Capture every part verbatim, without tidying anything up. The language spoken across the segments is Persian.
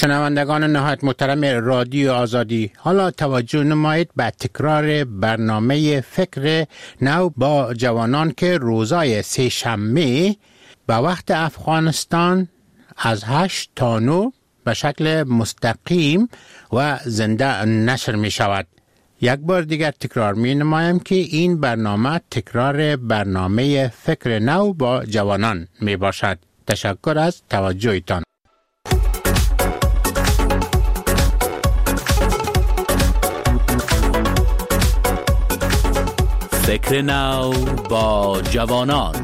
شنوندگان نهایت محترم رادیو آزادی، حالا توجه نمایید به تکرار برنامه فکر نو با جوانان که روزای سه شنبه به وقت افغانستان از هشت تا نه به شکل مستقیم و زنده نشر می شود. یک بار دیگر تکرار می نمایم که این برنامه تکرار برنامه فکر نو با جوانان می باشد. تشکر از توجهتان. فکر نو با جوانان.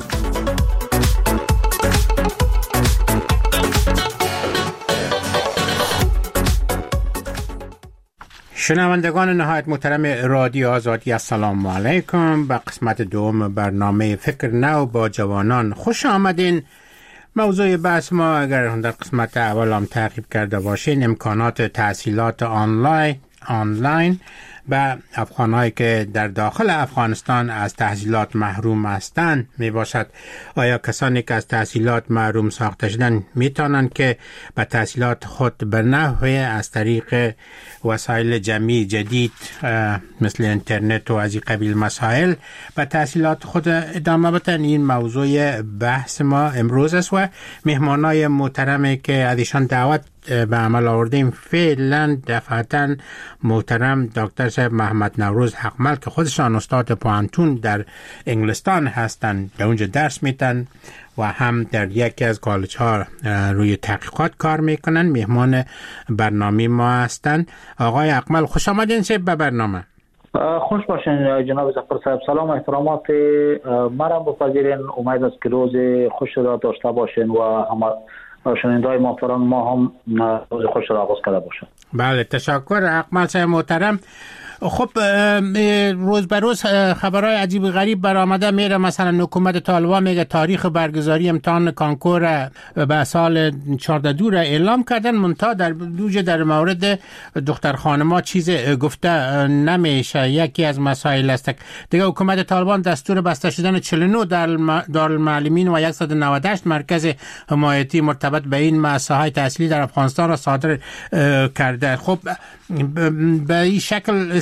شنوندگان نهایت محترم رادیو آزادی، السلام علیکم. به قسمت دوم برنامه فکر نو با جوانان خوش آمدین. موضوع بحث ما، اگر در قسمت اول هم تعقیب کرده باشین، امکانات تحصیلات آنلاین آنلاین به افغانایی که در داخل افغانستان از تحصیلات محروم هستند می باشد. آیا کسانی که از تحصیلات محروم ساخته شدن می توانند که به تحصیلات خود به نحوی از طریق وسایل جمعی جدید مثل اینترنت و از این قبیل مسائل به تحصیلات خود ادامه بدن؟ این موضوع بحث ما امروز است و مهمانای محترمی که ازشان دعوت به عمل آوردیم فعلا دفعتا محترم دکتر صاحب محمد نوروز حقمل که خودشان استاد پوهنتون در انگلستان هستند، به اونجا درس میدن و هم در یکی از کالج ها روی تحقیقات کار میکنن. مهمان برنامه ما هستند. آقای حقمل خوش آمدین صاحب به برنامه. خوش باشین جناب ظفر صاحب. سلام و احترامات مرا بپذیرین. امید است که روز خوش را داشته باشین و همه شنونده‌های محترم ما هم روز خوش را آغاز کرده باشند. بله تشکر حقمل صاحب محترم. خب روز به روز خبرهای عجیب غریب برآمده میره. مثلا حکومت طالبان میگه تاریخ برگزاری امتحان کانکور به سال چهارده دو را اعلام کردن، منتها در دوجه در مورد دختر خانما چیز گفته نمیشه. یکی از مسائل است دیگه حکومت طالبان دستور بسته شدن چهل و نه دارالمعلمین و صد و نود و هشت مرکز حمایتی مرتبط به این مؤسسه‌های تحصیلی در افغانستان را صادر کرده. خب به این شکل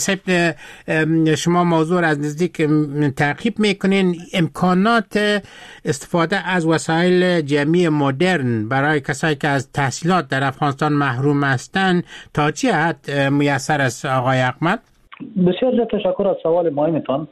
شما موضوع از نزدیک تعقیب میکنین. امکانات استفاده از وسایل جمعی مدرن برای کسایی که از تحصیلات در افغانستان محروم هستند تا چه حد میسر است آقای حقمل؟ بسیار زیاد تشکر از سوال مهمتان.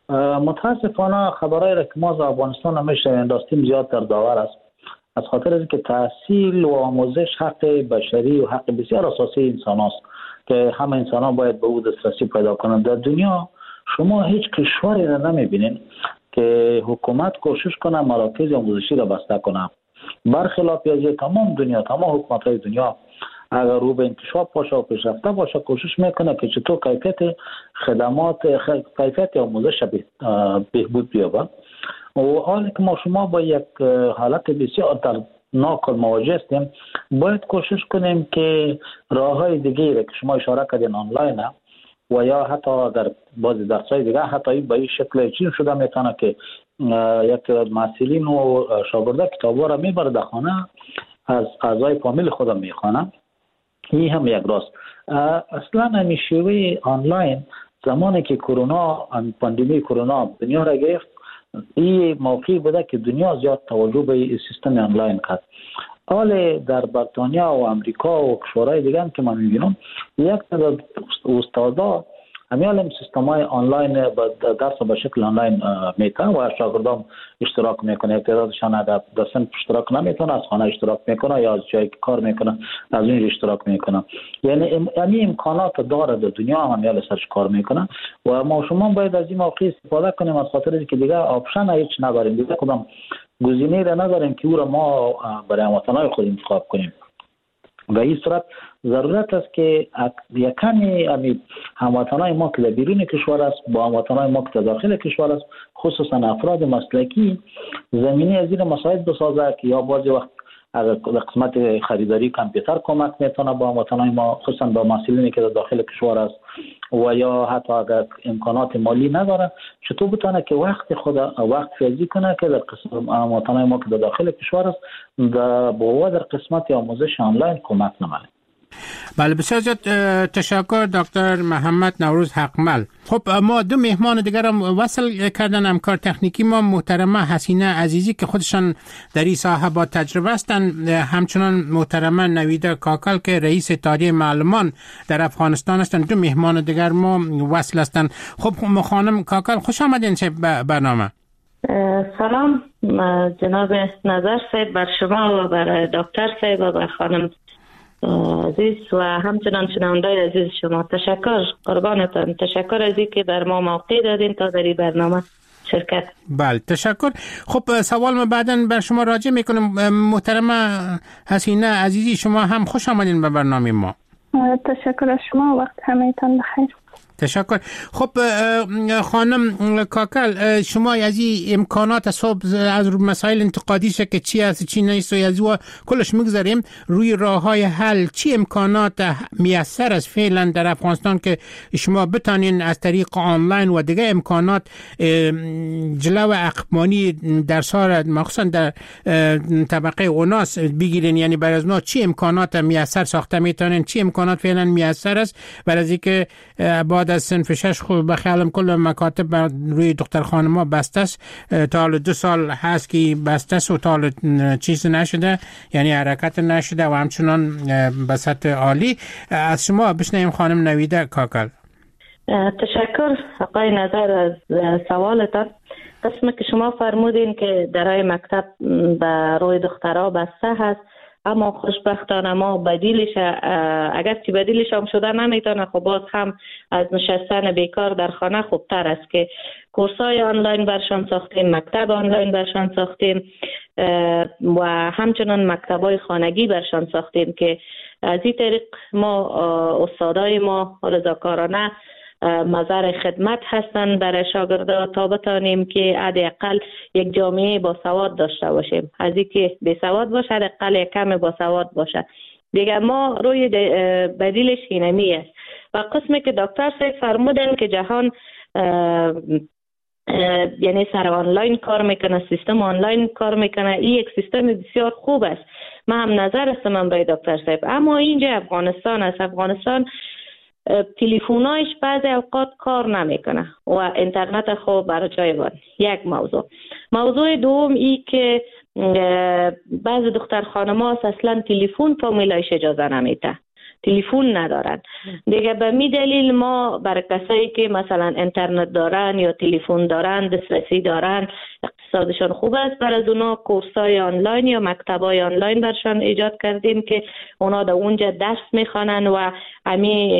متاسفانه خبرهای را که ما از افغانستان همیشه داشتیم زیاد در داور است، از خاطر اینکه تحصیل و آموزش حق بشری و حق بسیار اساسی انسان است که همه انسان ها باید به او دسترسی پیدا کنند. در دنیا شما هیچ کشوری را نمیبینین که حکومت کوشش کنه مراکز آموزشی را بسته کنه. برخلاف از تمام دنیا، تمام حکومت های دنیا اگر رو به انکشاف باشه و پیشرفته باشه کوشش میکنه که چطور کیفیت خدمات کیفیت آموزش بهبود بیابه. و حالی که ما شما با یک حالت بسیار در ناکل مواجه هستیم، باید کوشش کنیم که راه‌های دیگه را که شما اشاره کردین آنلاین و یا حتی اگر بعضی درس‌های دیگه حتی به این شکل چین شده میتونه که یک مسئولین و شاگردا کتابا را میبره در خانه، از اعضای فامیل خودم میخوانه. این هم یک راست. اصلا همین شیوه آنلاین زمانی که کرونا پاندمی کرونا دنیا را گرفت، این موقعی بوده که دنیا زیاد توجه به سیستم آنلاین کرد. حال در بریتانیا و امریکا و کشورهای دیگه هم که من میبینم یک تعداد استادا همین سیستم‌های آنلاین درس به شکل آنلاین میتن و شاگردان اشتراک میکنه. یک تعدادشان در صنف اشتراک نمیتونه، از خانه اشتراک میکنه یا از جایی که کار میکنه از اونجا اشتراک میکنه. یعنی همین امکانات داره در دنیا همین سرش کار میکنه و ما شما باید از این موقع استفاده کنیم، از خاطر اینکه دیگه آپشن هیچ نداریم، دیگه کدام گزینه را نداریم که او را ما برای هموطنان خود انتخاب کنیم. و این صورت ضرورت است که یکمی هموطنان ما که در بیرون کشور است با هموطنان ما که در داخل کشور است، خصوصا افراد مسلکی، زمینه از این مساعد بسازه که یا بعضی وقت اگر قسمت خریداری کامپیوتر کمک میتونه با هموطنان ما، خصوصا با مسئولینی که در داخل کشور است و یا حتی اگر امکانات مالی نداره چطور بتونه که وقت خود وقت فیزی کنه که در قسم هموطنان ما که در داخل کشور است با در قسمت آموزش آنلاین کمک نماید. بله بسیار زیاد تشکر دکتر محمد نوروز حقمل. خب ما دو مهمان دیگر هم وصل کردن، همکار تکنیکی ما محترمه حسینه عزیزی که خودشان در این ساحه با تجربه هستند، همچنان محترمه نویده کاکل که رئیس اتحادیه معلمان در افغانستان هستند. دو مهمان دیگر ما وصل هستند. خب خانم کاکل خوش آمدین چه برنامه. سلام جناب نظر صاحب بر شما و بر دکتر صاحب و بر خانم عزیز و همچنان شنوندای عزیز شما. تشکر قربانتان. تشکر از اینکه بر ما موقع دادین تا در این برنامه شرکت. بله تشکر. خب سوال ما بعداً بر شما راجع میکنم. محترمه حسینه عزیزی شما هم خوش آمدین به برنامه ما. تشکر از شما، وقت همه‌تان بخیر. تشکر. خب خانم کاکل شما از این امکانات صبح از مسائل انتقادی شه که چی هست چی نیست و از او کلش میگذاریم روی راه های حل، چی امکانات میسر است فعلا در افغانستان که شما بتانین از طریق آنلاین و دیگه امکانات جلو عقبمانی در سال مخصوصا در طبقه اوناس بگیرین؟ یعنی برای از ما چی امکانات میسر ساخته میتونین، چی امکانات فعلا میسر است برای از اینکه بعد از صنف شش خوب بخیالم کل مکاتب روی دختر خانما بسته است، تا حالا دو سال هست که بسته است و تا حالا چیز نشده، یعنی حرکت نشده و همچنان به سطح عالی. از شما بشنویم خانم نویده کاکل. تشکر آقای نظر از سوالتان. قسمی که شما فرمودین که درای مکتب به روی دخترها بسته هست، اما خوشبختانه ما بدیلش اگر چی بدیلش هم شده نمیتونه، خب باز هم از نشستن بیکار در خانه خوبتر است که کورسای آنلاین برشان ساختیم، مکتب آنلاین برشان ساختیم و همچنان مکتبای خانگی برشان ساختیم که از این طریق ما استادای ما رضاکارانه مظهر خدمت هستند برای شاگردان تا بتانیم که حداقل یک جامعه با سواد داشته باشیم. از اینکه بی سواد باشه حداقل یک کم با سواد باشه دیگه. ما روی بدیلش اینمی است و قسمی که دکتر صاحب فرمودن که جهان اه اه یعنی سر آنلاین کار میکنه، سیستم آنلاین کار میکنه، این یک سیستم بسیار خوب است. من هم نظر هستم برای دکتر صاحب، اما اینجا افغانستان است. افغانستان تلفن‌هایش بعضی اوقات کار نمیکنه و اینترنت خوب برای جای بود. یک موضوع. موضوع دوم ای که بعض دختر خانم‌ها اصلا تلفن فامیلایش اجازه نمیده، تلفن ندارن دیگه. به می دلیل ما برای کسایی که مثلا اینترنت دارن یا تلفن دارن، دسترسی دارن، اقتصادشان خوب است، برای از اونا کورسای آنلاین یا مکتبای آنلاین برشان ایجاد کردیم که اونا در اونجا درس میخوانن و امی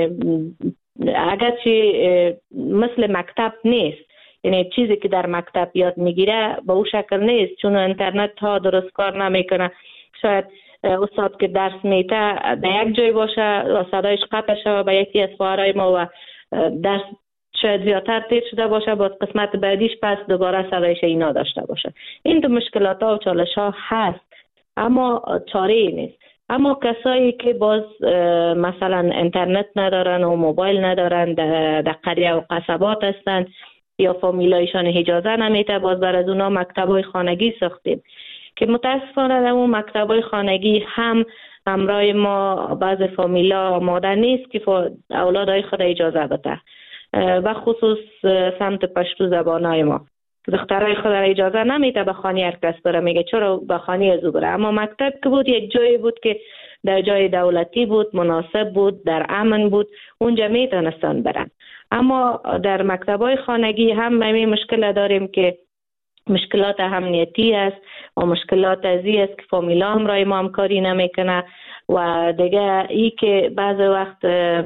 اگرچه مثل مکتب نیست، یعنی چیزی که در مکتب یاد میگیره به اون شکل نیست، چون اینترنت ها درست کار نمیکنه. شاید استاد که درس میده در یک جای باشه و صدایش قطع شده به یکی از فقرای ما و درس شاید زیادتر تیر شده باشه، باز قسمت بعدیش پس دوباره صدایش اینا داشته باشه. این تو مشکلات ها و چالش ها هست اما چاره ای نیست. اما کسایی که باز مثلا اینترنت ندارن و موبایل ندارن، در قریه و قصبات هستن یا فامیلایشان اجازه نمیده، باز بر از اونا مکتبای خانگی ساختیم که متاسفانه در اون مکتبای خانگی هم همراه ما بعض فامیلا آماده نیست که اولادای خود اجازه بده و خصوص سمت پشتو زبانای ما دخترای خود را اجازه نمیده به خانه هر کس بره، میگه چرا به خانه از او بره. اما مکتب که بود یک جایی بود که در جای دولتی بود، مناسب بود، در امن بود، اونجا میتونستن برن. اما در مکتبای خانگی هم همین مشکل داریم که مشکلات امنیتی است و مشکلات ازی است که فامیلا هم رای ما همکاری نمیکنه و دیگه ای که بعض وقت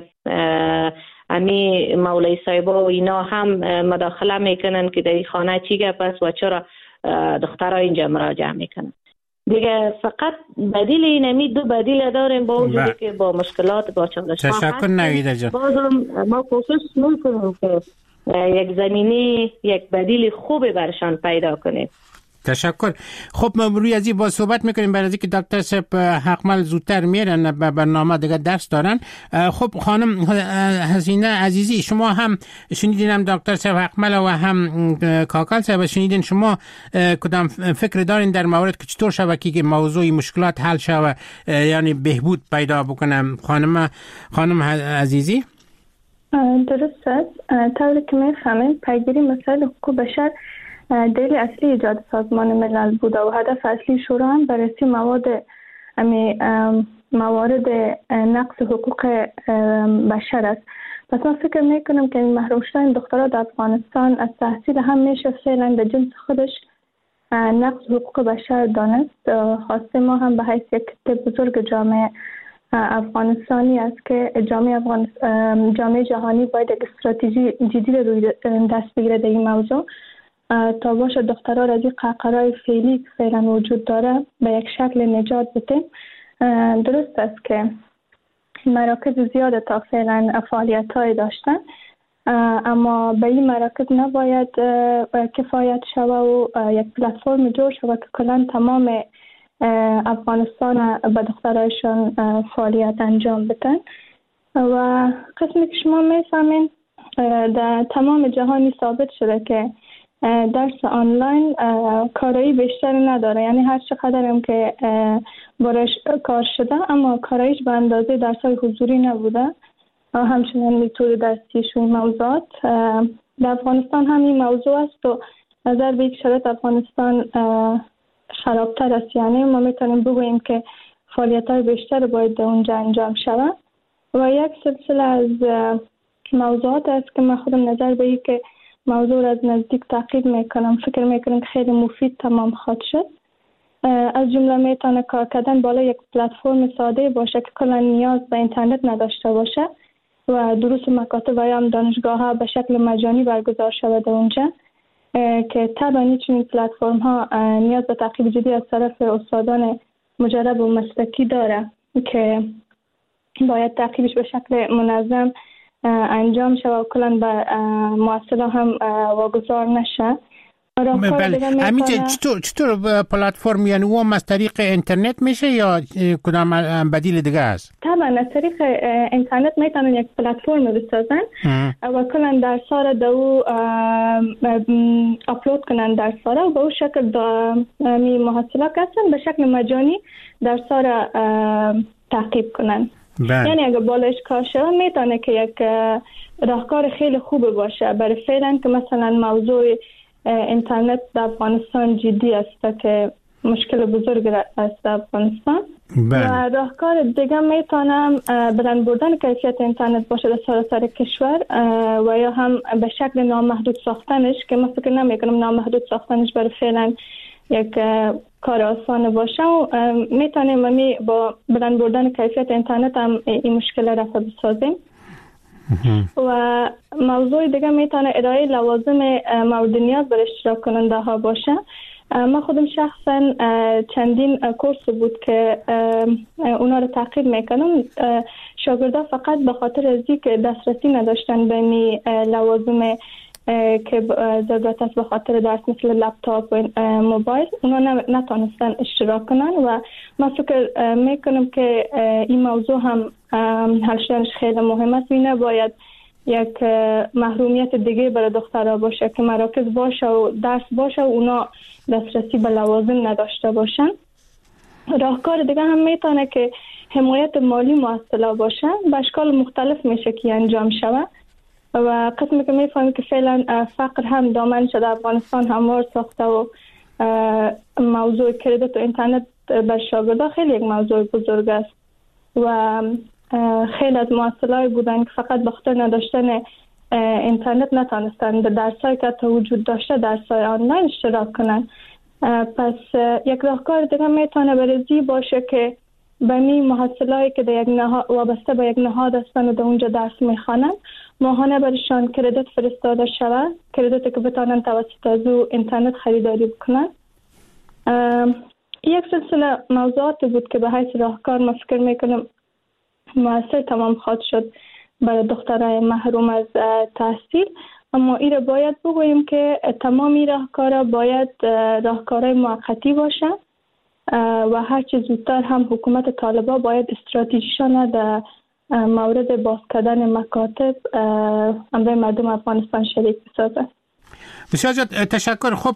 امی مولای صاحبا و اینا هم مداخله میکنن که در خانه چی گپ است و چرا دخترها اینجا مراجعه میکنن. دیگه فقط بدیل اینمی دو بدیل داریم با وجودی که با مشکلات با چالش ها تشکر نویده جان. بازم ما کوشش میکنیم که یک زمینی یک بدیل خوبی برشان پیدا کنیم. تشکر. خب ما روی ازی با صحبت میکنیم برای اینکه دکتر صاحب حقمل زودتر میرن به برنامه دیگه درس دارن. خب خانم حسینه عزیزی، شما هم شنیدین هم دکتر صاحب حقمل و هم کاکل صاحب شنیدین، شما کدام فکر دارین در مورد که چطور شبکه که موضوع مشکلات حل شوه یعنی بهبود پیدا بکنم؟ خانم خانم عزیزی درست است. طوری که میفهمیم پیگیری مسائل حقوق بشر دلیل اصلی ایجاد سازمان ملل بوده و هدف اصلی شورا هم بررسی مواد موارد نقض حقوق بشر است. پس من فکر میکنم که این محروم شدن دخترها در افغانستان از تحصیل هم میشه فعلا به جنس خودش نقض حقوق بشر دانست. خواسته ما هم به حیث یک بزرگ جامعه افغانستانی است که جامعه افغانستان جامعه جهانی باید یک استراتژی جدی رو روی دست بگیره در این موضوع تا باشه دخترها را از این قهقرای فعلی که فعلا وجود داره به یک شکل نجات بده. درست است که مراکز زیاده تا فعلا فعالیت های داشتن، اما به این مراکز نباید کفایت شوه و یک پلتفرم جور شوه که کلان تمام افغانستان به دخترایشان فعالیت انجام بدن. و قسمی که شما میفهمین در تمام جهانی ثابت شده که درس آنلاین کارایی بیشتر نداره، یعنی هر چقدر هم که برش کار شده اما کارایش به اندازه درس های حضوری نبوده. همچنین میتود درسیش و این موضوعات در افغانستان هم این موضوع است و نظر به یک شرط افغانستان خرابتر است. یعنی ما میتونیم بگوییم که فعالیت های بیشتر باید در اونجا انجام شود و یک سلسله از موضوعات است که من خودم نظر به یک که موضوع را از نزدیک تعقیب میکنم، فکر میکنم که خیلی مفید تمام خواهد شد. از جمله میتونه کار کردن بالا یک پلتفرم ساده باشه که کلا نیاز به اینترنت نداشته باشه و دروس مکاتب و هم دانشگاه ها به شکل مجانی برگزار شود اونجا که طبعا چنین پلتفرم ها نیاز به تعقیب جدی از طرف استادان مجرب و مسلکی داره که باید تعقیبش به شکل منظم انجام شود و کلا به محصلا هم واگذار نشه. بله امیجه چطور چطور پلتفرم یعنی او هم از طریق اینترنت میشه یا کدام بدیل دیگه است؟ طبعا از طریق اینترنت میتونن یک پلتفرم بسازن و کلا درس‌ها را دو اپلود کنن درس‌ها را و به اون شکل می محصلا کسان به شکل مجانی درس‌ها را تعقیب کنن. بله. یعنی اگه بالایش کار شده میتونه که یک راهکار خیلی خوب باشه برای فعلا که مثلا موضوع اینترنت در افغانستان جدی است که مشکل بزرگ است در افغانستان. بله. و راهکار دیگه میتونم بلند بردن کیفیت اینترنت باشه در سراسر کشور و یا هم به شکل نامحدود ساختنش که من فکر نمیکنم نامحدود ساختنش برای فعلا یک کار آسان باشه و میتونیم می با بلند بردن کیفیت اینترنت هم این مشکل رفع بسازیم. و موضوع دیگه میتونه ارائه لوازم مورد نیاز بر اشتراک کننده ها باشه. من خودم شخصا چندین کورس بود که اونا رو تعقیب میکنم. شاگردا فقط به خاطر از اینکه دسترسی نداشتن به می لوازم که ضرورت است به خاطر درس مثل لپتاپ و موبایل اونا نتونستن اشتراک کنن و من فکر میکنم که این موضوع هم حل شدنش خیلی مهم است. این نباید یک محرومیت دیگه برای دخترها باشه که مراکز باشه و درس باشه و اونا دسترسی به لوازم نداشته باشن. راهکار دیگه هم میتونه که حمایت مالی مؤثر باشه، به اشکال مختلف میشه که انجام شود و قسمی که میفهمیم که فعلا فقر هم دامن شده افغانستان هموار ساخته و موضوع کردیت و اینترنت بر شاگردان خیلی یک موضوع بزرگ است و خیلی از مؤسسه‌های بودن که فقط به خاطر نداشتن اینترنت نتونستن در درسایی که تا وجود داشته درسای آنلاین اشتراک کنن. پس یک راهکار دیگه میتونه برزی باشه که به می محصلایی که در یک نهاد وابسته به یک نهاد هستن و در اونجا درس میخوانن ماهانه برشان کردیت فرستاده شود، کردیتی که بتونن توسط از او اینترنت خریداری بکنن. یک سلسله موضوعات بود که به حیث راهکار ما فکر میکنم مؤثر تمام خواهد شد برای دخترای محروم از تحصیل اما این را باید بگوییم که تمام این راهکارها باید راهکارهای موقتی باشه و هرچه زودتر هم حکومت طالبان باید استراتژیشان در مورد باز کردن مکاتب امروی مردم افغانستان شریک بسازه. بسیار زیاد تشکر. خب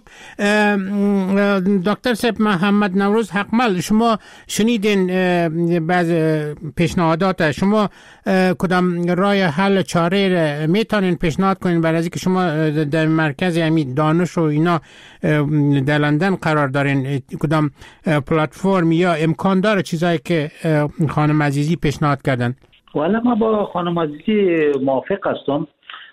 دکتر صاحب محمد نوروز حقمل، شما شنیدین بعض پیشنهادات، شما کدام راه حل چاره میتونین پیشنهاد کنین برای اینکه شما در مرکز همین دانش و اینا در لندن قرار دارین، کدام پلتفرم یا امکان داره چیزایی که خانم عزیزی پیشنهاد کردن؟ والا ما با خانم عزیزی موافق هستم.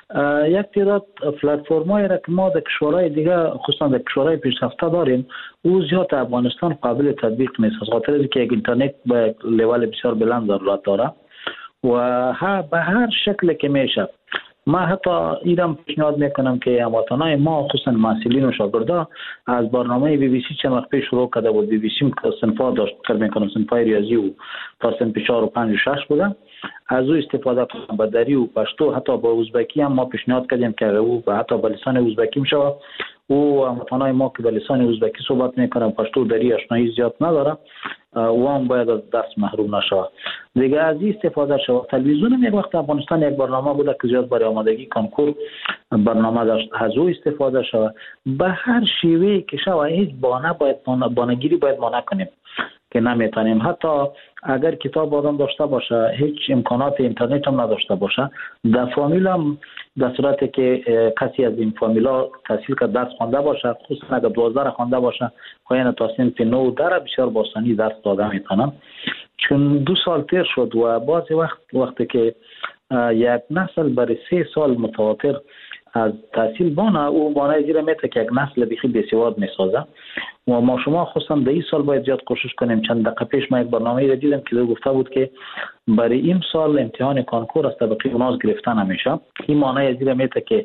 یک تعداد پلتفرم‌هایی را که ما در کشورهای دیگه خصوصا در کشورهای پیشرفته داریم او زیاد افغانستان قابل تطبیق نیست، از خاطر اینکه یک اینترنت به لول بسیار بلند ضرورت داره و ها به هر شکل که میشه. ما حتی ایران پیشنهاد میکنم که هموطنان ما خصوصا محصلین و شاگردا از برنامه بی بی سی چند وقت پیش شروع کرده بود. بی بی سی صنفا داشت، فکر میکنم صنفای ریاضی و تا صنف چهار و پنج و شش بودن، از او استفاده کنم. با دری و پشتو حتی با ازبکی هم ما پیشنهاد کردیم که او و حتی با لسان ازبکی میشه. او هموطنان ما که با لسان ازبکی صحبت میکنن، پشتو دری آشنایی زیاد نداره، و هم باید از دست محروم نشه. دیگه از این استفاده شد. تلویزیون هم یک وقت افغانستان یک برنامه بوده که زیاد برای آمادگی کنکور برنامه داشت، از او استفاده شد. به هر شیوهی که شود هیچ بانه باید بانگیری باید مانع کنیم که نمیتونیم. حتی اگر کتاب آدم داشته باشه، هیچ امکانات اینترنت هم نداشته باشه، در فامیل هم در صورتی که کسی از این فامیلا تحصیل که درس خوانده باشه، خصوصا اگر دوازده خوانده باشه، خواهی تا صنف نو در بسیار باسانی درس داده میتونم. چون دو سال تیر شد و بعضی وقت وقتی که یک نسل برای سه سال متواتر از تحصیل بانه، او بانه زیره میته که یک نسل بخی بسیواد میسازه. و ما شما خصوصا در این سال باید زیاد کوشش کنیم. چند دقیقه پیش ما یک برنامه را دیدم که گفته بود که برای این سال امتحان کنکور از طبقه اوناز گرفته نمیشه. این معنی زیره میته که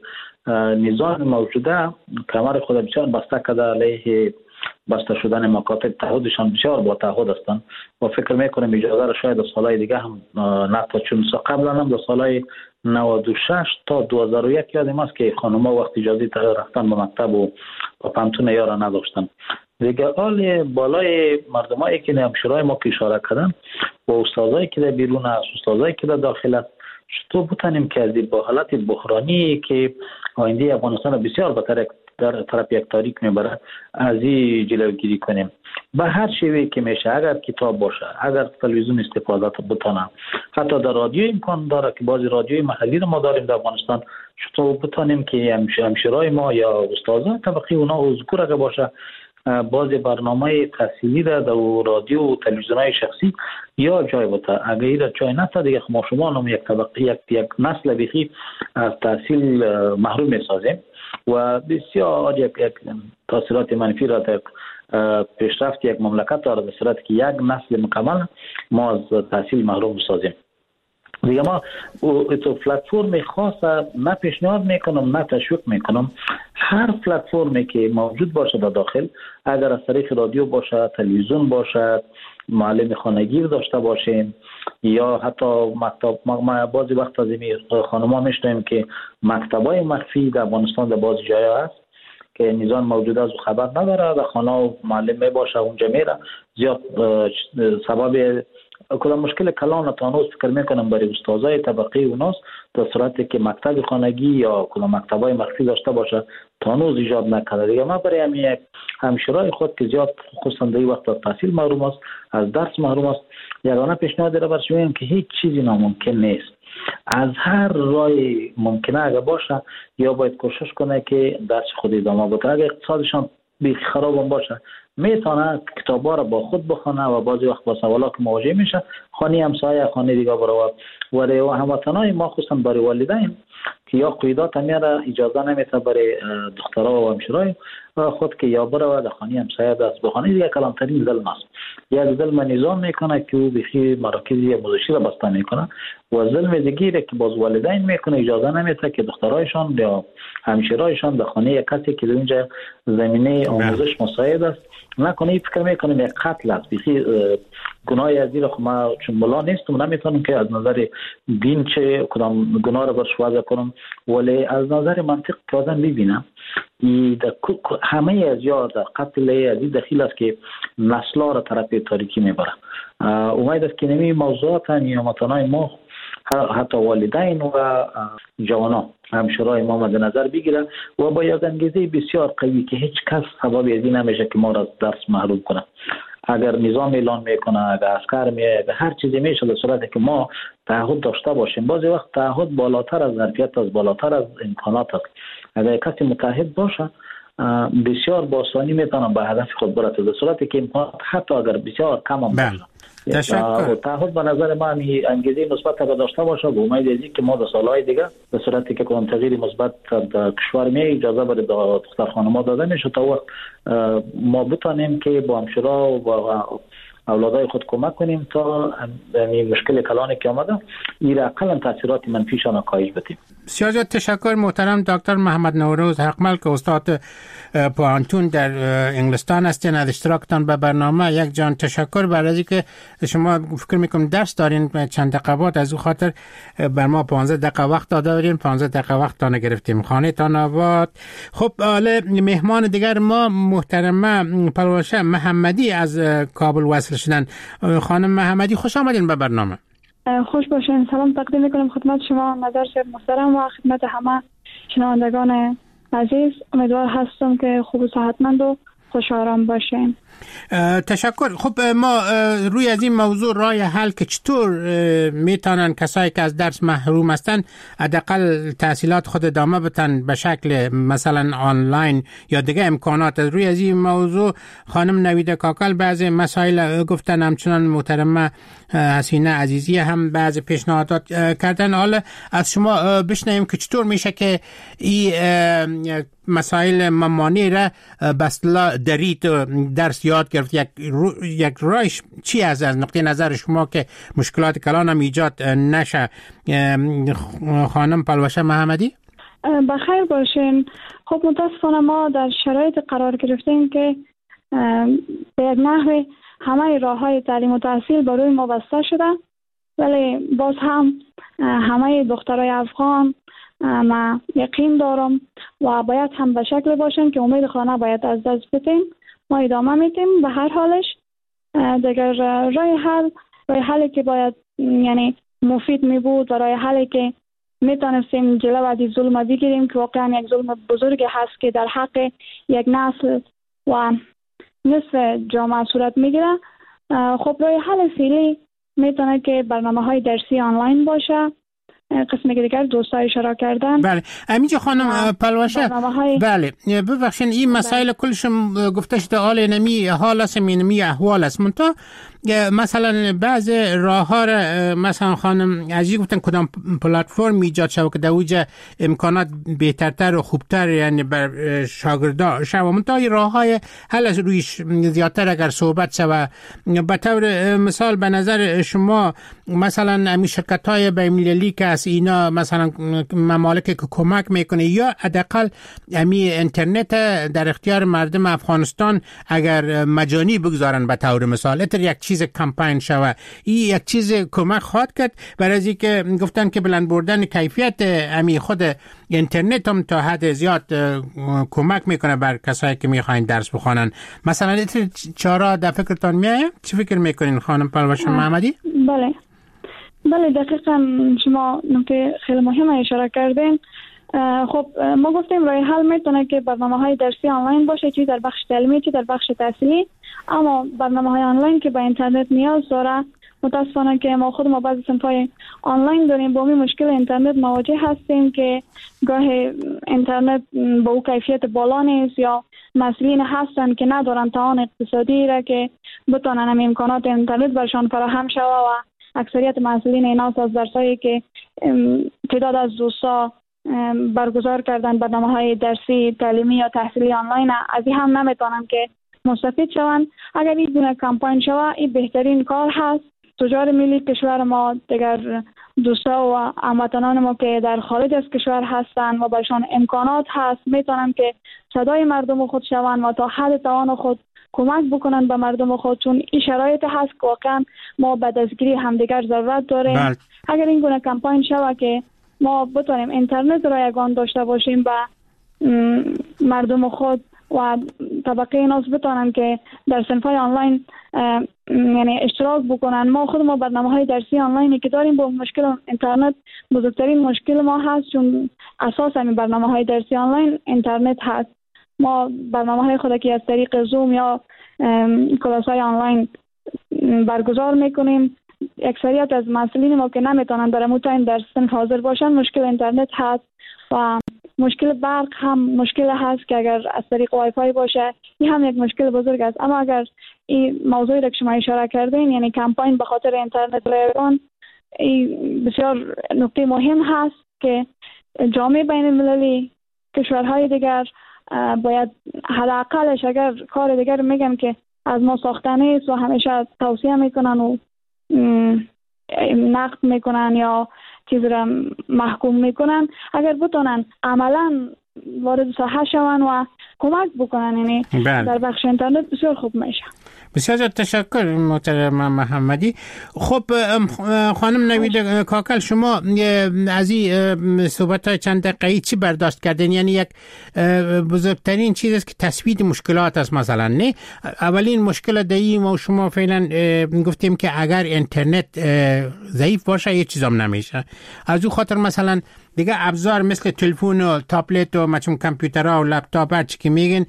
نظام موجوده کمر خود بسیار بسته کرده علیه بسته شدن مکاتب. تعهدشان بسیار با تعهد هستند و فکر میکنم اجازه را شاید سالهای دیگه هم نقطه، چون قبلا هم در سالهای نود و شش تا دو هزار و یک یادم است که خانم‌ها وقت اجازه رفتن به مکتب و با پانتون یارا نداشتن. دیگه حال بالای مردمایی که همشورای ما که اشاره کردن و استادایی که در بیرون است، استادایی که در داخل است، چطور بتونیم که با حالت بحرانی که آینده افغانستان بسیار بهتر در طرف یک تاریک میبره از این جلوگیری کنیم. به هر شیوهی که میشه، اگر کتاب باشه، اگر تلویزیون استفاده بتونه، حتی در رادیو امکان داره که بعضی رادیوی محلی رو ما داریم در افغانستان، چطور بتونیم که همشورای ما یا استادان طبقه اونا اذکور اگه باشه بعضی برنامه تحصیلی در رادیو و تلویزیون‌های شخصی یا جای بوده. اگه این جای نتا دیگه ما شما هم یک طبقه یک یک نسل بخی از تحصیل محروم میسازیم و بسیار یک یک تاثیرات منفی را در پیشرفت یک مملکت داره، به صورتی که یک نسل مکمل ما از تحصیل محروم میسازیم. دیگه ما تو پلتفرم خاص نه پیشنهاد میکنم نه تشویق میکنم. هر پلتفرمی که موجود باشه در داخل، اگر از طریق رادیو باشه، تلویزیون باشه، معلم خانگی داشته باشیم یا حتی مکتب، ما بعضی وقت از این خانم‌ها میشنویم که مکتبای مخفی در افغانستان در بعضی جاها هست که نظام موجود از خبر نداره، در خانه و معلم می باشه اونجا میره، زیاد سبب کدام مشکل کلان تانوز فکر میکنم برای استادای طبقه اوناس در صورتی که مکتب خانگی یا کدام مکتبای مخفی داشته باشه تانوز ایجاد نکنه. دیگه ما برای همین یک همشورای خود که زیاد خصوصا در این وقت از تحصیل محروم است، از درس محروم است، یگانه پیشنهاد را برش میگم که هیچ چیزی ناممکن نیست. از هر راه ممکنه اگه باشه یا باید کوشش کنه که درس خود ادامه بده. اگه اقتصادشان بیخ خراب هم باشه میتونه کتابا را با خود بخونه و بعضی وقت با سوالا که مواجه میشه خانه همسایه خانه دیگه برای و هموطنای ما خصوصا برای والدین که یا قیدات میاره اجازه نمیده برای دخترها و همشورای خود که یا برای در خانه همسایه دست بخونه. دیگه کلانترین ظلم است. یک ظلم نظام میکنه که او بخی مراکزی مزشی را بسته میکنه و ظلم دیگه که باز والدین میکنه، اجازه نمیده که دخترایشان یا همشیرایشان به خانه یک کسی که در اینجا زمینه آموزش مساعد است نکنه. این فکر میکنم یک قتل است. بخی گناهی از این خب ما چون ملا نیستم نمیتونم که از نظر دین چه کدام گناه رو برش وضع کنم، ولی از نظر منطق که آدم ببینم همه از یا در قتل از این دخیل است که نسل‌ها را طرف تاریکی میبره. امید است که نمی موضوعات نیامتانای ما حتی والدین و جوانان همشورای ما مد نظر بگیره و با یک انگیزه بسیار قوی که هیچ کس سبب از این نمیشه که ما را از درس محروم کنه. اگر نظام اعلان میکنه، اگر عسکر میه، هر چیزی میشه در صورتی که ما تعهد داشته باشیم. بعضی وقت تعهد بالاتر از ظرفیت است، بالاتر از امکانات است. اگر کسی متعهد باشه بسیار با آسانی میتونه به هدف خود برسه در صورتی که امکانات حتی اگر بسیار کم هم باشه. تشکر. تعهد به نظر من انگیزه مثبت را داشته باشه به امید ازی که ما در سالهای دیگه به صورتی که کدام تغییر مثبت در کشور می اجازه بر دختر خانم‌ها داده میشه تا وقت ما بتونیم که با همشورا و اولادای خود کمک کنیم تا این مشکل کلانی که آمده این اقلا تاثیرات منفیشان کاهش بدیم. بسیار زیاد تشکر محترم دکتر محمد نوروز حقمل که استاد پوهنتون در انگلستان هستین. از اشتراکتان به برنامه یک جان تشکر. برای اینکه شما فکر میکنم درس دارین چند دقیقه بعد، از او خاطر بر ما پانزده دقیقه وقت داده بودین، پانزده دقیقه وقت تان گرفتیم. خانه تان آباد. خب حالا مهمان دیگر ما محترمه پلوشه محمدی از کابل وصل شدن. خانم محمدی خوش آمدین به برنامه. خوش باشین. سلام تقدیم میکنم خدمت شما نظر شیخ محترم و خدمت همه شنوندگان عزیز. امیدوار هستم که خوب و صحتمند و خوش آرام باشین. تشکر. خب ما روی از این موضوع راه حل که چطور میتونن کسایی که از درس محروم هستن حداقل تحصیلات خود ادامه بدن به شکل مثلا آنلاین یا دیگه امکانات، روی از این موضوع خانم نویده کاکل بعضی مسائل گفتن، همچنان محترمه حسینه عزیزی هم بعضی پیشنهادات کردن. حالا از شما بشنویم که چطور میشه که این مسائل ممانی را بسلا درید درس یاد گرفت. یک رو، یک رایش چی از از نقطه نظر شما که مشکلات کلان هم ایجاد نشه؟ خانم پلوشه محمدی بخیر باشین. خب متاسفانه ما در شرایط قرار گرفتیم که به یک نحوی همه راه های تعلیم و تحصیل بر روی ما بسته شده، ولی باز هم همه دخترای افغان ما یقین دارم و باید هم به شکل باشن که امید خانه باید از دست بدیم. ما ادامه میدیم به هر حالش. دیگر رای حل رای حلی که باید یعنی مفید می بود و رای حلی که میتونستیم جلو از ظلم بگیریم که واقعا یک ظلم بزرگ هست که در حق یک نسل و نصف جامعه صورت میگیره. خب رای حل فعلی میتونه که برنامه های درسی آنلاین باشه. قسمی که دیگر دوستا اشاره کردن. بله همینجا خانم پلوشه های... بله ببخشین این مسائل کلشم گفته شده حال نمی حال است نمی احوال است. منتها مثلا بعض راه ها مثلا خانم عزیز گفتن کدام پلتفرم ایجاد شود که در اوجه امکانات بهترتر و خوبتر یعنی بر شاگردا شود. منتها راه های حل از رویش زیادتر اگر صحبت شود. به طور مثال به نظر شما مثلا امی شرکت های بین‌المللی که از اینا مثلا ممالک که کمک میکنه یا حداقل امی اینترنت در اختیار مردم افغانستان اگر مجانی بگذارن به طور مثال اتر یک چیز کمپین شوه، این یک چیز کمک خواهد کرد برای از اینکه گفتن که بلند بردن کیفیت امی خود اینترنت هم تا حد زیاد کمک میکنه بر کسایی که میخواین درس بخوانن. مثلا اتر چارا در فکرتان میایه؟ چی فکر میکنین خانم پلوشه محمدی؟ بله بله دقیقاً شما نکته خیلی مهم اشاره کردین. خب ما گفتیم راه حل میتونه که برنامه های درسی آنلاین باشه، چی در بخش تعلیمی چی در بخش تحصیلی. اما برنامه های آنلاین که با اینترنت نیاز داره، متاسفانه که ما خود ما بعضی صنفای آنلاین داریم با این مشکل اینترنت مواجه هستیم که گاه اینترنت با او کیفیت بالا نیست یا مسئولین هستن که ندارن توان اقتصادی را که بتونن هم امکانات اینترنت برشان فراهم شود و اکثریت مسئولین اینا از درسایی که تعداد از دوستا برگزار کردن برنامه های درسی تعلیمی یا تحصیلی آنلاین از این هم نمیتونن که مستفید شوند. اگر این گونه کمپاین شود این بهترین کار هست. تجار ملی کشور ما دیگر دوستا و هموطنان ما که در خارج از کشور هستند و برشان امکانات هست میتونن که صدای مردم خود شوند و تا حد توان خود کمک بکنن به مردم خود، چون این شرایط هست که واقعا ما به دستگیری همدیگر ضرورت داریم. بل. اگر این گونه کمپاین شوه که ما بتونیم اینترنت را یگان داشته باشیم و مردم خود و طبقه ناس بتونن که در صنف‌های آنلاین یعنی اشتراک بکنن. ما خود ما برنامه‌های درسی آنلاینی که داریم با مشکل اینترنت بزرگترین مشکل ما هست، چون اساس همین برنامه‌های درسی آنلاین اینترنت هست. ما برنامه‌های خود که از طریق زوم یا کلاس‌های آنلاین برگزار میکنیم، اکثریت از مسئولین ما که نمیتونن در همون تایم در صنف حاضر باشن مشکل اینترنت هست و مشکل برق هم مشکل هست که اگر از طریق وای فای باشه این هم یک مشکل بزرگ است. اما اگر این موضوعی که شما اشاره کردین یعنی کمپاین به خاطر اینترنت رایگان، این بسیار نکته مهم هست که جامعه بین المللی کشورهای دیگر باید حداقلش اگر کار دیگر میگن که از ما ساختنه است و همیشه توصیه میکنن و نقد میکنن یا چیز را محکوم میکنن، اگر بتونن عملا وارد ساحه شون و کمک بکنن یعنی در بخش اینترنت بسیار خوب میشه. بسیار زیاد تشکر محترم محمدی. خب خانم نوید کاکل، شما از این صحبت‌های چند دقیقه‌ای چی برداشت کردین؟ یعنی یک بزرگترین چیز است که تثبیت مشکلات است مثلا، نه؟ اولین مشکل دایی ما شما فعلا گفتیم که اگر اینترنت ضعیف باشه یه چیزام نمیشه. از اون خاطر مثلا دیگه ابزار مثل تلفن و تابلت و مثلا کامپیوترها و لپتاپ هر چی که میگن،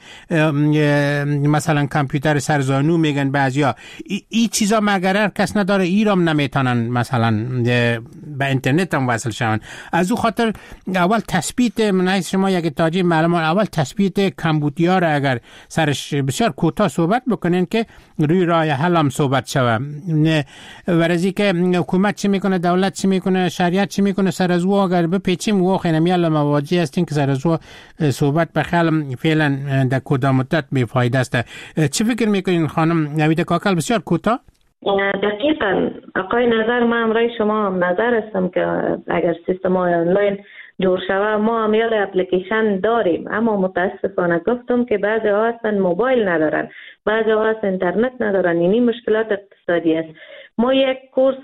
مثلا کامپیوتر سرزانو میگن بعضیا، این ای چیزا مگر کس نداره ایرام نمیتونن مثلا به اینترنت هم وصل شون. از اون خاطر اول تثبیت من شما یک تاجی معلومات، اول تثبیت کمبودیا را اگر سرش بسیار کوتاه صحبت بکنین که روی راه حل هم صحبت شوه. ورزی که حکومت چی میکنه، دولت چی میکنه، شریعت چی میکنه، سر از او اگر بپیچیم و خنمیال مواجه هستین که سر از او صحبت بخلم فعلا در کدام مدت بیفایده است. چی فکر میکنین خانم نوید کاکل؟ بسیار کوتاه. دقیقاً آقای نظر، ما امرای شما نظر هستم که اگر سیستم های آنلاین جور شوه ما هم یاد اپلیکیشن داریم، اما متاسفانه گفتم که بعضی ها هستن موبایل ندارن، بعضی ها هستن اینترنت ندارن. اینی مشکلات اقتصادی است. ما یک کورس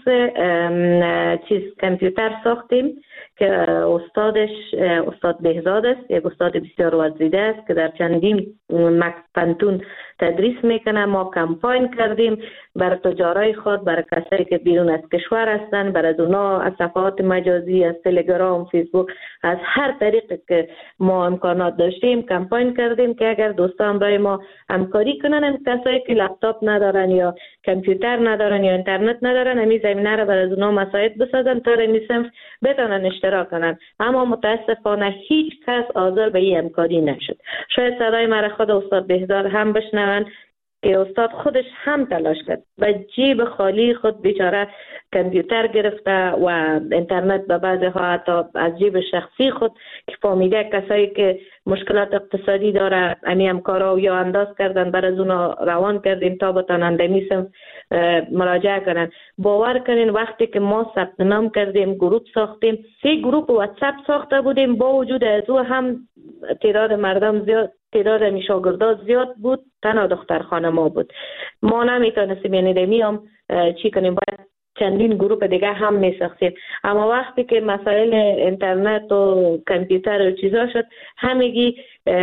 چیز کامپیوتر ساختیم که استادش استاد بهزاد است، یک استاد بسیار وزیده است که در چندین مکتب‌تون تدریس میکنه. ما کمپاین کردیم برای تجارای خود، برای کسایی که بیرون از کشور هستن، برای اونا از صفحات مجازی، از تلگرام، فیسبوک، از هر طریقی که ما امکانات داشتیم کمپاین کردیم که اگر دوستان برای ما همکاری کنن، کسایی که لپتاپ ندارن یا کامپیوتر ندارن یا اینترنت ندارن، همین زمینه رو برای اونا مساعد بسازن تا این صنف بتونن اشتراک کنن. اما متاسفانه هیچ کس حاضر به این همکاری نشد. شاید صدای مرا خود استاد بهزاد هم بشنون که استاد خودش هم تلاش کرد و جیب خالی خود بیچاره کامپیوتر گرفته و اینترنت به بعضی ها حتی از جیب شخصی خود که فهمیده کسایی که مشکلات اقتصادی داره امی هم کارا یا انداز کردن برای اونا روان کردیم تا بتانند میسم مراجعه کنن. باور کنین وقتی که ما ثبت نام کردیم، گروپ ساختیم، سه گروپ واتساپ ساخته بودیم، با وجود از او هم تعداد مردم زیاد، تعداد شاگردان زیاد بود، تنها دختر خانما بود. ما نمیتونستیم یعنی دمیم چی کنیم، باید چندین گروپ دیگه هم میساختیم. اما وقتی که مسائل اینترنت و کامپیوتر و چیزا شد، همگی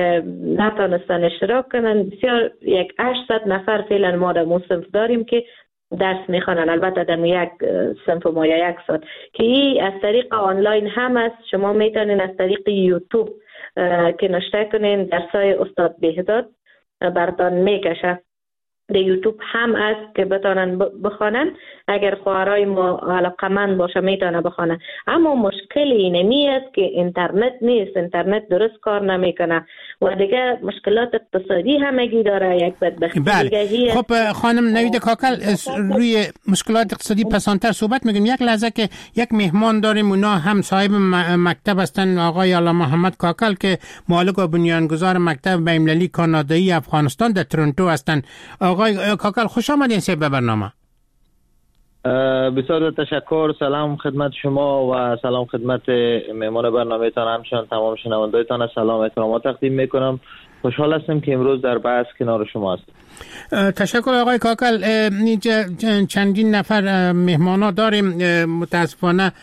نتونستن اشتراک کنن. بسیار یک هشتصد نفر فعلا ما در صنف داریم که درس میخوانن، البته در یک صنف ما یا یک ساعت، که این از طریق آنلاین هم است. شما میتونین از طریق یوتیوب که نشته کنین درسای استاد بهزاد براتون میکشه. در یوتیوب هم است که بتونن بخوانن. اگر خواهرای ما علاقمند باشه میتونه بخوانن. اما مشکل اینمی است که اینترنت نیست، اینترنت درست کار نمیکنه و دیگه مشکلات اقتصادی همگی داره. یک بدبختی دیگه. خب خانم نوید کاکل، روی مشکلات اقتصادی پسانتر صحبت میگیم. یک لحظه که یک مهمان داریم، اونا هم صاحب مکتب هستن، آقای علا محمد کاکل که مالک و بنیانگذار مکتب بین‌المللی کانادایی افغانستان در تورنتو هستن. آقای کاکل خوش آمدین سه به برنامه. بسیار تشکر. سلام خدمت شما و سلام خدمت مهمان برنامه‌تان، همچنین تمام شنوندگان. سلام احترامات تقدیم میکنم. خوشحال هستم که امروز در بحث کنار شما هستم. تشکر آقای کاکل. چندین نفر مهمانا داریم، متاسفانه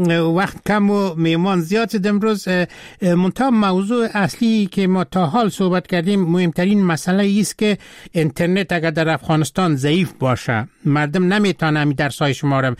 وقت کم و مهمان زیاد شد امروز. منتها موضوع اصلی که ما تا حال صحبت کردیم، مهمترین مسئله است که اینترنت اگر در افغانستان ضعیف باشه، مردم نمیتونن درسای شما را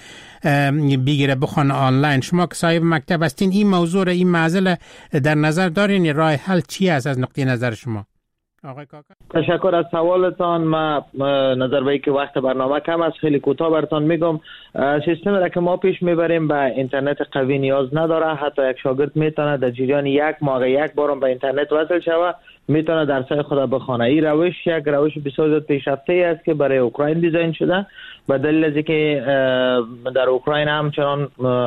بگیره بخوان آنلاین. شما که صاحب مکتب هستین، این موضوع را، این معضله در نظر دارین؟ راه حل چی است از نقطه نظر شما آقای کاکل؟ تشکر از سوالتان. ما نظر به که وقت برنامه کم است، خیلی کوتاه براتون میگم. سیستم را که ما پیش میبریم به اینترنت قوی نیاز نداره. حتی یک شاگرد میتونه در جریان یک ماه یک بارم به اینترنت وصل شود، میتونه درسای خود بخونه. این روش یک روش بسیار پیشرفته است که برای اوکراین دیزاین شده، به دلیل از اینکه در اوکراین همچنان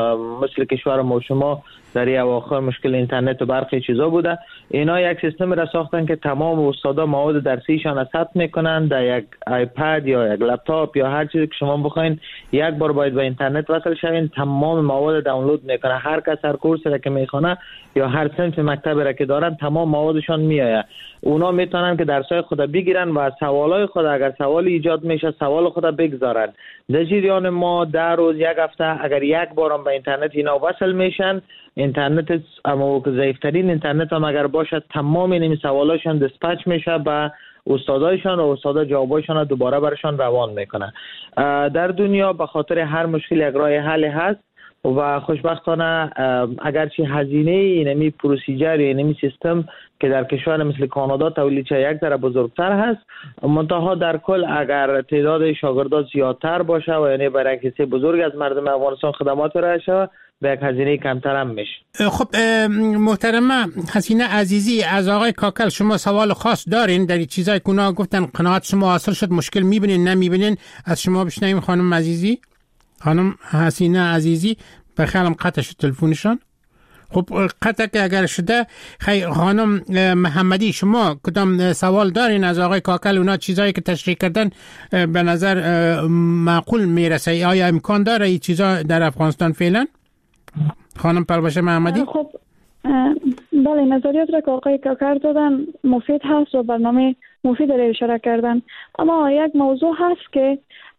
مثل کشور ما شما در این اواخر مشکل اینترنت و برخی چیزا بوده. اینا یک سیستم را ساختن که تمام استادا مواد درسیشان را ثبت میکنن در یک آیپد یا یک لپتاپ یا هر چیزی که شما بخواین. یک بار باید به اینترنت وصل شوین، تمام مواد دانلود میکنه. هر کس هر کورس را که میخونه یا هر صنف مکتب را که دارن، تمام موادشان میآید. اونا میتونن که درسای خود بگیرن و سوالای خود اگر سوالی ایجاد میشه سوال خود بگذارن. در جریان ما در روز یک هفته اگر یک بارم به اینترنت اینا وصل میشن، اینترنت اما ضعیفترین اینترنت هم اگر باشد، تمام این سوالاشون دیسپچ میشه به استادایشان و استادا جوابایشان رو دوباره برشان روان میکنه. در دنیا به خاطر هر مشکل یک راه حل هست و خوشبختانه اگرچه هزینه اینمی پروسیجر اینمی سیستم که در کشور مثل کانادا تولید چه یک ذره بزرگتر هست، منتها در کل اگر تعداد شاگردان زیادتر باشه و یعنی برای کسی بزرگ از مردم افغانستان خدمات را شود، به یک هزینه کمتر هم میشه. خب محترمه حسینه عزیزی، از آقای کاکل شما سوال خاص دارین در این چیزایی که اونا گفتن قناعت شما حاصل شد، مشکل میبینین نمیبینین؟ از شما بشنویم خانم عزیزی. خانم حسینه عزیزی بخیالم قطع شد تلفونشان. خب قطع که اگر شده، خیلی خانم محمدی شما کدام سوال دارین از آقای کاکل؟ اونا چیزایی که تشریح کردن به نظر معقول میرسه؟ آیا امکان داره این چیزا در افغانستان فعلا؟ خانم پرباشه محمدی. خب بله، نظریات را که آقای کاکل دادن مفید هست و برنامه مفید را اشاره کردن، اما یک موضوع هست که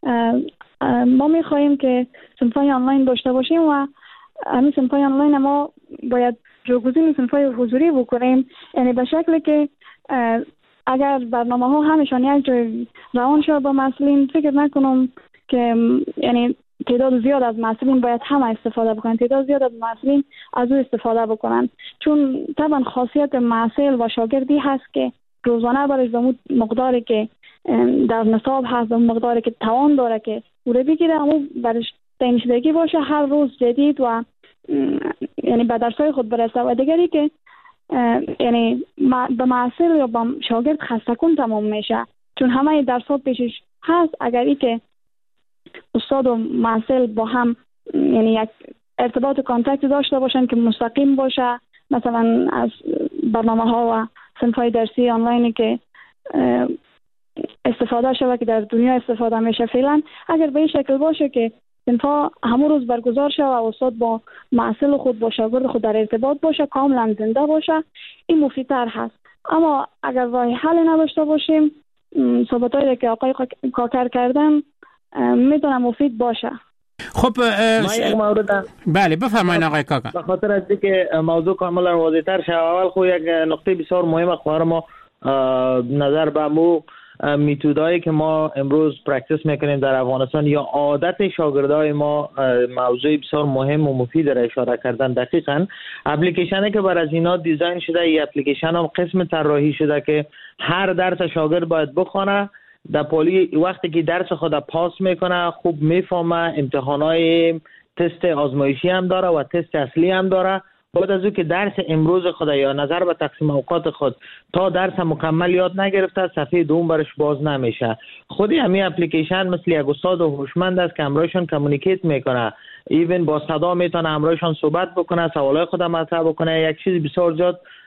ما میخواهیم که صنفای آنلاین داشته باشیم و همین صنفای آنلاین ما باید جایگزین صنفای حضوری بکنیم، یعنی به شکلی که اگر برنامه ها همشان یک جای روان شد با مسئولین، فکر نکنم که یعنی تعداد زیاد از مسئولین باید همه استفاده بکنن، تعداد زیاد از مسئولین از او استفاده بکنن، چون طبعا خاصیت مسئول و شاگردی هست که روزانه برش به مقداری که در نصاب هست، به مقداری که توان داره که او رو بگیره، اما برش تنشدگی باشه، هر روز جدید و یعنی به درسای خود برسه و دیگری که یعنی به محصول یا به شاگرد خسته کن تمام میشه، چون همه درسات پیشش هست. اگر ای که استاد و محصول با هم یعنی یک ارتباط و کانتکت داشته باشن که مستقیم باشه، مثلا از برنامه ها و صنفهای درسی آنلاینی که استفاده شده که در دنیا استفاده میشه فعلا، اگر به این شکل باشه که صنفها همون روز برگزار شده و استاد با محصول خود با شاگرد خود در ارتباط باشه، کاملا زنده باشه، این مفیدتر هست. اما اگر راه حل نداشته باشیم، صحبتایی که آقای کاکر کردن میتونه مفید باشه. خب ما یک مورد بله بفرمایید آقای کاکر. به خاطر از اینکه موضوع کاملا واضح‌تر شه، اول خو یک نقطه بسیار مهم خواهر ما نظر به مو میتودایی که ما امروز پرکتیس میکنیم در افغانستان یا عادت شاگردای ما، موضوع بسیار مهم و مفید را اشاره کردن. دقیقاً اپلیکیشنی که بر از اینا دیزاین شده، این اپلیکیشن هم قسم طراحی شده که هر درس شاگرد باید بخونه، در پالی وقتی که درس خود پاس میکنه خوب میفهمه، امتحانای تست آزمایشی هم داره و تست اصلی هم داره. بعد از او که درس امروز خود یا نظر به تقسیم اوقات خود تا درس مکمل یاد نگرفته، صفحه دوم برش باز نمیشه. خودی همین اپلیکیشن مثل یک استاد هوشمند است که همراهشان کمیونیکیت میکنه، ایون با صدا میتونه همراهشان صحبت بکنه، سوالای خود مطرح بکنه. یک چیز بسیار زیاد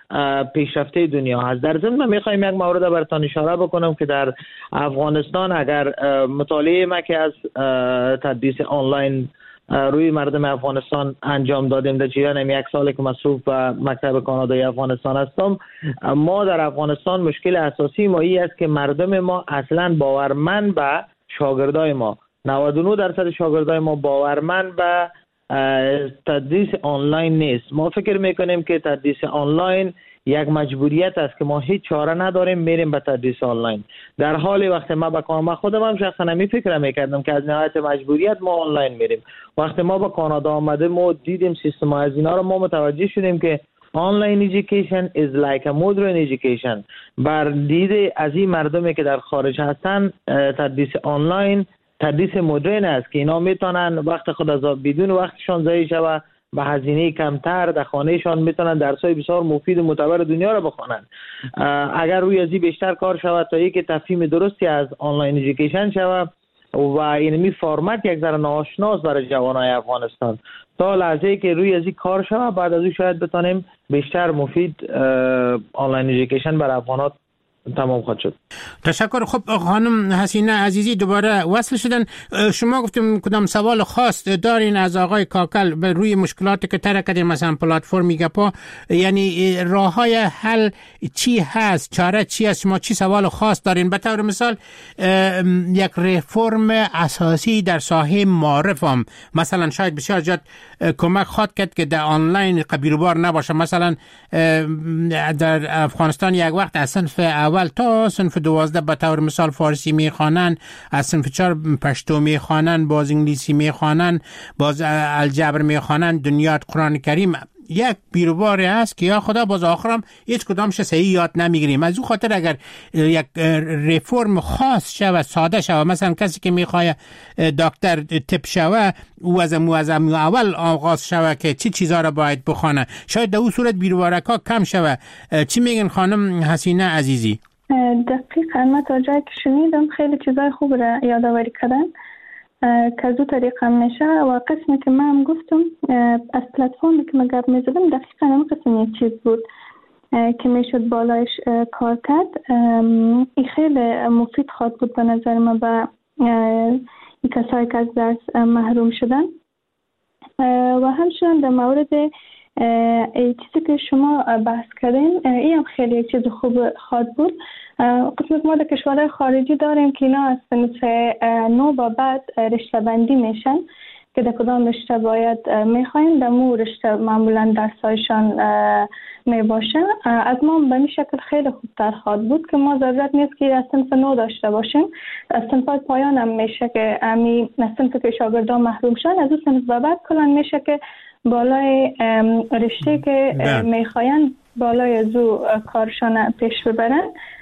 پیشرفته دنیا هست. در ضمن من میخوایم یک مورد براتون اشاره بکنم که در افغانستان اگر مطالعه ما که از تدریس آنلاین روی مردم افغانستان انجام دادیم در جریان یک سال که مصروف به مکتب کانادای افغانستان هستم، ما در افغانستان مشکل اساسی ما این است که مردم ما اصلا باورمند به شاگردای ما، نود و نه درصد شاگردای ما باورمند به تدریس آنلاین نیست. ما فکر میکنیم که تدریس آنلاین یک مجبوریت است که ما هیچ چاره نداریم میریم به تدریس آنلاین، در حالی وقتی ما به کانادا، خودم هم شخصا نمی فکر میکردم که از نهایت مجبوریت ما آنلاین میریم. وقتی ما به کانادا آمده ما دیدیم سیستم از اینا رو، ما متوجه شدیم که آنلاین education is like a modern education. بر دید از این مردمی که در خارج هستن تدریس آنلاین تدریس مدرن است که اینا میتونن وقت خود از بدون وقتشان ضایع شود، به هزینه کمتر در خانهشان میتونن درسای بسیار مفید و معتبر دنیا رو بخونن. اگر روی ازی بیشتر کار شود تا اینکه تفهیم درستی از آنلاین ایژوکیشن شود و اینمی فرمت یک ذره ناآشناست برای جوانای افغانستان، تا لحظه که روی ازی کار شود بعد از اون شاید بتونیم بیشتر مفید آنلاین ایژوکیشن برای افغانات تمام خواهد شد. تشکر. خب خانم حسینه عزیزی دوباره وصل شدن. شما گفتم کدام سوال خاص دارین از آقای کاکل به روی مشکلاتی که طرح کردین، مثلا پلتفرم گپا، یعنی راههای حل چی هست، چاره چی است؟ شما چی سوال خاص دارین؟ به طور مثال یک رفرم اساسی در ساحه معارف هم مثلا شاید بسیار جد کمک خواهد کرد که در آنلاین قبیلوار نباشه. مثلا در افغانستان یک وقت از صنف اول تا صنف دوازده به طور مثال فارسی میخوانن، از صنف چهار پشتو میخوانن، باز انگلیسی میخوانن، باز الجبر میخوانن، دنیات قرآن کریم. یک بیروباری هست که یا خدا باز آخرم هیچ کدامش صحیح یاد نمیگیریم. از اون خاطر اگر یک رفرم خاص شود، ساده شود، مثلا کسی که میخواد دکتر تپ شود او از مو از اول آغاز شود که چی چیزا را باید بخونه، شاید در اون صورت بیروبارکا کم شود. چی میگن خانم حسینه عزیزی؟ دقیقاً من تا جایی که شنیدم خیلی چیزای خوب را یادآوری کردن که دو طریقه میشه و قسمی که من هم گفتم از پلتفرمی که من گپ میزدم دقیقاً هم قسم یک چیز بود که میشد بالایش کار کرد. این خیلی مفید خواهد بود به نظر من به کسایی که از درس محروم شدن. و همچنین در مورد چیزی که شما بحث کردین این هم خیلی یک چیز خوب خواهد بود. قسمت ما در کشورهای خارجی داریم که اینا از صنف نو با بعد رشته بندی میشن که در کدام رشته باید میخواین، در مو رشته معمولا درسایشان میباشه. از ما به این شکل خیلی خوبتر خواهد بود که ما ضرورت نیست که از صنف نو داشته باشیم. از صنف پایان هم میشه که امی از صنف که شاگردان محروم شن، از اون صنف به بعد کلان میشه که بالای رشته که میخواین بالای از او کارشان پیش ببرن.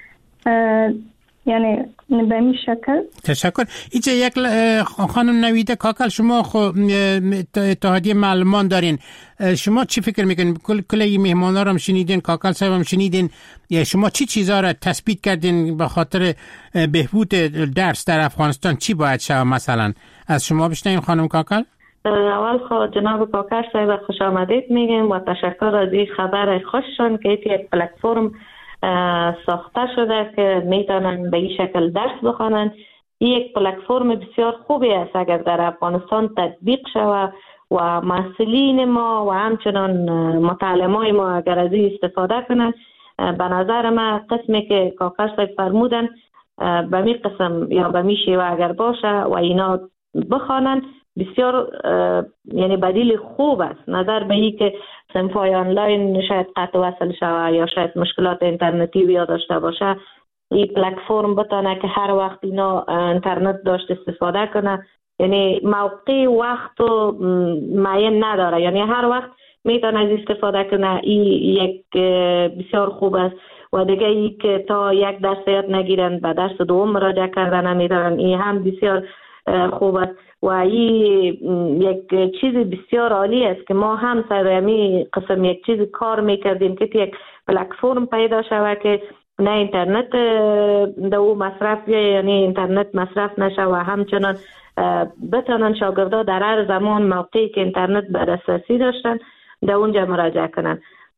یعنی به این شکل. تشکر. اینجا یک خانم نویده کاکل، شما خو اتحادیه معلمان دارین، شما چی فکر میکنین؟ کل کلی مهمانا رو هم شنیدین، کاکل صاحب هم شنیدین، شما چی چیزا را تثبیت کردین به خاطر بهبود درس در افغانستان؟ چی باید شود مثلا؟ از شما بشنویم خانم کاکل. اول خود جناب کاکر صاحب خوش آمدید میگیم و تشکر از این خبر خوششون که یک پلتفرم ساخته شده که میتونن به این شکل درس بخوانن. یک پلتفرم بسیار خوبی است اگر در افغانستان تطبیق شود و مسئولین ما و همچنان متعلمای ما اگر از این استفاده کنن، به نظر من قسمی که کاکر صاحب فرمودن به می قسم یا به می شیوه اگر باشه و اینا بخوانن بسیار یعنی بدیل خوب است، نظر به این که صنفای آنلاین شاید قطع وصل شود یا شاید مشکلات اینترنتی بیا داشته باشه. این پلتفرم بتونه که هر وقت اینا اینترنت داشت استفاده کنه، یعنی موقع وقت معین نداره، یعنی هر وقت میتونه از استفاده کنه. این یک بسیار خوب است. و دیگه ای که تا یک درس یاد نگیرن به درس دوم مراجعه کردن نمیدارن، این هم بسیار خوب است. و این یک چیز بسیار عالی است که ما هم سر همین قسم یک چیز کار میکردیم که یک پلتفرم پیدا شود که نه اینترنت در او مصرف، یعنی اینترنت مصرف نشه و همچنان بتونن شاگردا در هر زمان موقعی که اینترنت به دسترسی داشتن در اونجا مراجعه کنن.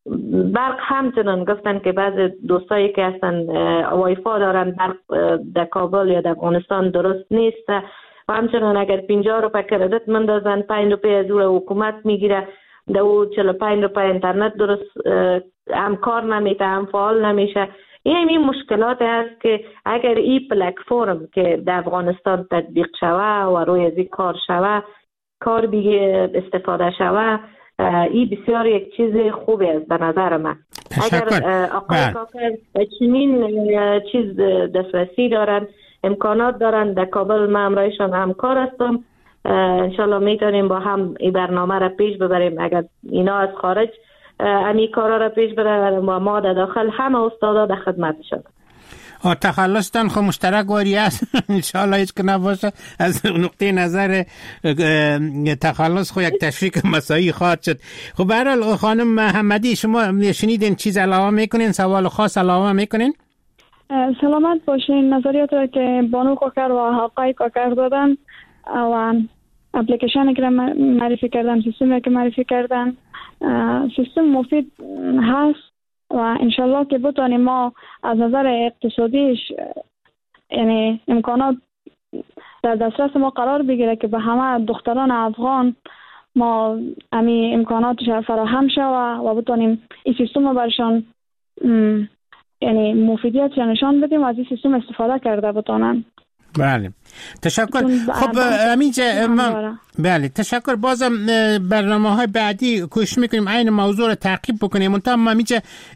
برق همچنان گفتن که بعض دوستایی که هستن وایفا دارن، برق در کابل یا در افغانستان درست نیست و همچنان اگر پنجاه روپه کردیت مندازن پنج روپه از او حکومت میگیره، در او چهل و پنج روپه اینترنت درست هم کار نمیته، هم فعال نمیشه. این این مشکلات هست که اگر این پلتفرم که در افغانستان تطبیق شوه و روی از این کار شوه، کار دیگه استفاده شوه، این بسیار یک چیز خوبی است به نظر من. اگر آقای کاکر چنین چیز دسترسی دارن، امکانات دارن، در کابل من همراهشان همکار هستم، انشالله میتونیم با هم این برنامه را پیش ببریم. اگر اینا از خارج امی کارا را پیش ببرن و ما در داخل همه استادا در خدمتشان. آه تخلصتان خو مشترک واری است انشاءالله هیچ که نباشه. از نقطه نظر تخلص خو یک تشویق مسایی خواهد شد. خب به هر حال خانم محمدی، شما شنیدین چیز علاوه میکنین؟ سوال خاص علاوه میکنین؟ سلامت باشین. نظریات را که بانو کاکر و آقای کاکر دادن و اپلیکیشنی که معرفی کردن، سیستمی که معرفی کردن، سیستم مفید هست و انشالله که بتونیم ما از نظر اقتصادیش یعنی امکانات در دسترس ما قرار بگیره که به همه دختران افغان ما امی امکاناتش فراهم شوه و بتونیم این سیستم رو برشان یعنی مفیدیت نشان بدیم و از این سیستم استفاده کرده بتونن. بله تشکر. خب همینجا ما بله تشکر. بازم برنامه های بعدی کوشش میکنیم این موضوع رو تعقیب بکنیم. منتها ما همینجا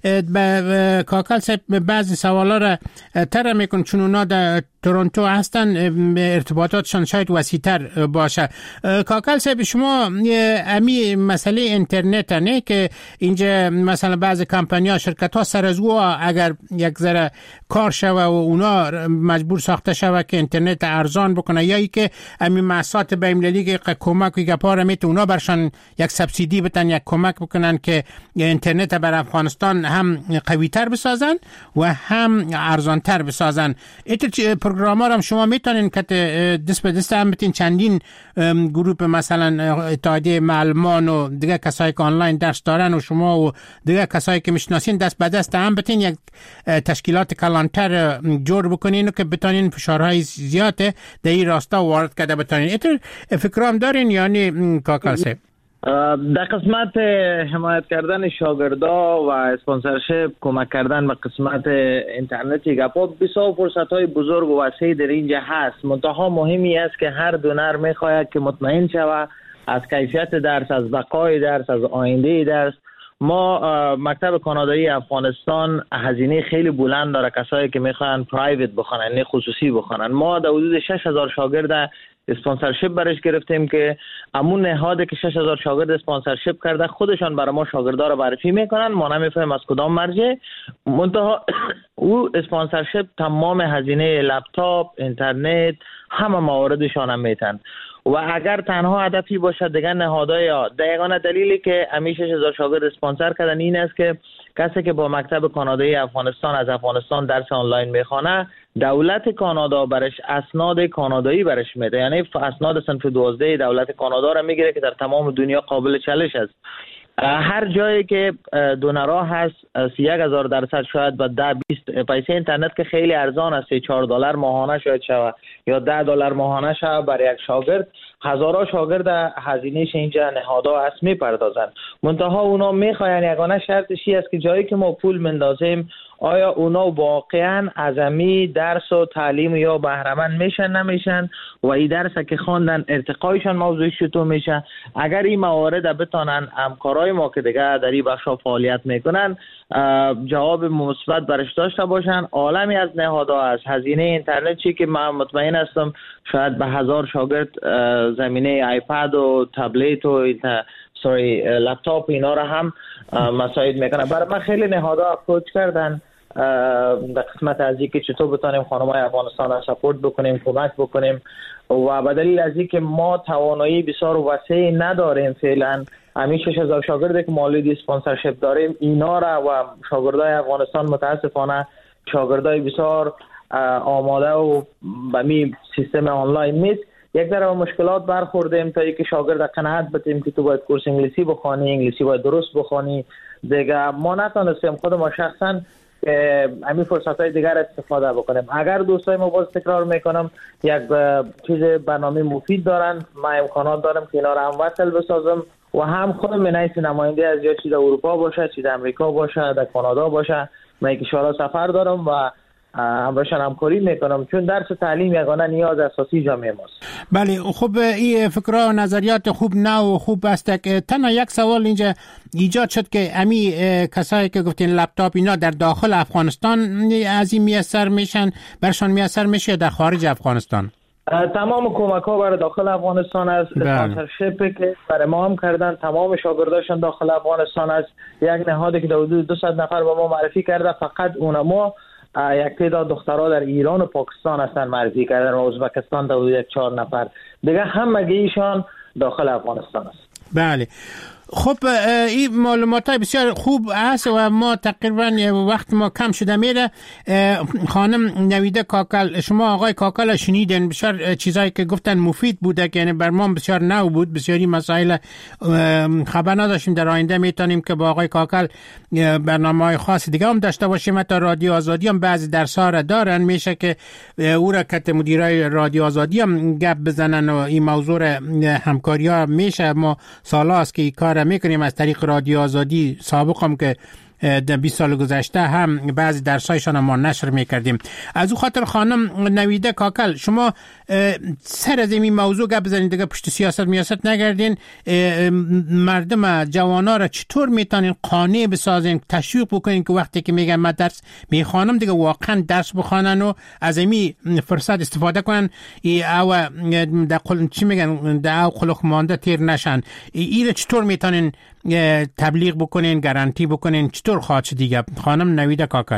کاکل صاحب بعضی سوالا رو طرح میکنم چون اونا در تورنتو هستن، ارتباطاتشان شاید وسیع‌تر باشه. کاکل صاحب شما امی مسئله اینترنت نه که اینجا مثلا بعضی کمپانی‌ها شرکت‌ها سر از او اگر یک ذره کار شوه و اونا مجبور ساخته شوه که اینترنت ارزان بکنه یا ای که امی محصات بین‌المللی که کمک و گپا میت اونا برشان یک سبسیدی بتن، یک کمک بکنن که اینترنت بر افغانستان هم قوی‌تر بسازن و هم ارزان‌تر بسازن. ایت پروگرام‌ها هم شما میتونین که دست به دست هم بتین چندین گروه مثلا اتحادیه معلمان و دیگه کسایی که آنلاین درس دارن و شما و دیگه کسایی که میشناسین دست به دست هم بتین یک تشکیلات کلانتر جور بکنین که بتونین فشارهای زیاد در این راستا وارد کرده بتونین. ایت فکرام دارین یعنی کاکل صاحب؟ در قسمت حمایت کردن شاگردا و اسپانسرشپ، کمک کردن به قسمت اینترنتی گپا، بسیار فرصت‌های بزرگ و وسیع در اینجا هست. منتها مهمی است که هر دونر می‌خواهد که مطمئن شود از کیفیت درس، از بقای درس، از آینده درس. ما مکتب کانادایی افغانستان هزینه خیلی بلند داره کسایی که میخوان پرایوت بخونن، نه خصوصی بخونن. ما در حدود شش هزار شاگرد اسپانسرشپ برش گرفتیم که همون نهاده که شش هزار شاگرد اسپانسرشپ کرده خودشان برای ما شاگردا رو معرفی میکنن، ما نمیفهمیم از کدام مرجع. منتها او اسپانسرشپ تمام هزینه لپتاپ، اینترنت، همه مواردشان هم میتن و اگر تنها هدفی باشه دیگه نهادهای ها. دقیقاً دلیلی که همیشه شش هزار شاگرد اسپانسر کردن این است که کسی که با مکتب کانادایی افغانستان از افغانستان درس آنلاین میخوانه، دولت کانادا برش اسناد کانادایی برش میده، یعنی اسناد صنف دوازده دولت کانادا را میگیره که در تمام دنیا قابل چالش است. هر جایی که دونرها هست یک هزار درصد شاید با ده بیست پیسه اینترنت که خیلی ارزان است، چهار دلار ماهانه شاید شود یا ده دلار ماهانه شود برای یک شاگرد، هزارها شاگرد هزینهش اینجا نهادها است میپردازن. منتها اونا میخواین یگانه شرطش است که جایی که ما پول مندازیم آیا اونا واقعا از امی درس و تعلیم یا بهره‌مند میشن نمیشن و این درس که خواندن ارتقایشان موضوعی چطور میشه. اگر این موارد بتونن همکارای ما که دیگه در این بخش فعالیت میکنن جواب مثبت برش داشته باشن، عالمی از نهادها است. هزینه اینترنت چی که من مطمئن هستم شاید به هزار شاگرد زمینه آیپد و تبلت و سوری لپتاپ اینا را هم مساعد میکنه. برای من خیلی نهادها اپروچ کردن در قسمت از اینکه چطور بتونیم خانم‌های افغانستان را سپورت بکنیم، کمک بکنیم و به دلیل از اینکه ما توانایی بسیار وسیع نداریم فعلا، همین شش هزار شاگردی که مالک اسپانسرشپ داریم اینا را و شاگردای افغانستان متاسفانه شاگردای بسیار آماده و به می سیستم آنلاین نیست. یک ذره مشکلات برخوردیم تا اینکه شاگرد قناعت بدیم که تو باید کورس انگلیسی بخوانی، انگلیسی باید درست بخوانی. دیگه ما نتونستیم خود ما شخصا همین فرصت‌های دیگر استفاده بکنیم. اگر دوستای ما باز تکرار میکنم یک چیز برنامه مفید دارن، ما امکانات دارم که اینا رو هم وصل بسازم و هم خودم منیس نماینده از یا چیز اروپا باشه، چیز امریکا باشه، در کانادا باشه، من یک کشورها سفر دارم و همراهشان همکاری میکنم، چون درس تعلیم یگانه نیاز اساسی جامعه ماست. بله خب این فکرها و نظریات خوب نه و خوب است که تنها یک سوال اینجا ایجاد شد که امی کسایی که گفتین لپتاپ اینا در داخل افغانستان از این میسر میشن، برشان میسر میشه در خارج افغانستان؟ تمام کمک ها برای داخل افغانستان است. اسپانسرشیپ که برای ما هم کردن، تمام شاگرداشون داخل افغانستان است. یک نهادی که حدود دویست نفر به ما معرفی کرده، فقط اونما یک تعداد دخترها در ایران و پاکستان هستن معرفی کردن و ازبکستان در حدود یک چهار نفر دیگه، همگی ایشان داخل افغانستان است. بله خب این معلومات های بسیار خوب است و ما تقریبا وقت ما کم شده میره. خانم نویده کاکل، شما آقای کاکل شنیدین، بسیار چیزایی که گفتن مفید بوده که یعنی بر ما بسیار نو بود، بسیاری مسائل خبر نداشتیم. در آینده میتونیم که با آقای کاکل برنامه های خاص دیگه هم داشته باشیم. حتی رادیو آزادی هم بعضی درس ها را دارن، میشه که او را کت مدیرای رادیو آزادی هم گپ بزنن و این موضوع همکاری ها میشه. ما سالاست که این کار میکنیم از طریق رادیو آزادی. سابق هم که در بیست سال گذشته هم بعضی درسایشان ما نشر میکردیم. از او خاطر خانم نویده کاکل، شما سر از این موضوع گپ بزنید دیگه، پشت سیاست میاست نگردین. مردم جوانا را چطور میتونین قانع بسازین، تشویق بکنین که وقتی که میگن من درس میخوانم دیگه واقعا درس بخوانن و از این فرصت استفاده کنن او در قل... چی میگن در خلق مانده تیر نشن. این چطور میتونین تبلیغ بکنین، گارانتی بکنین، چطور خواهد دیگه؟ خانم نویده کاکل.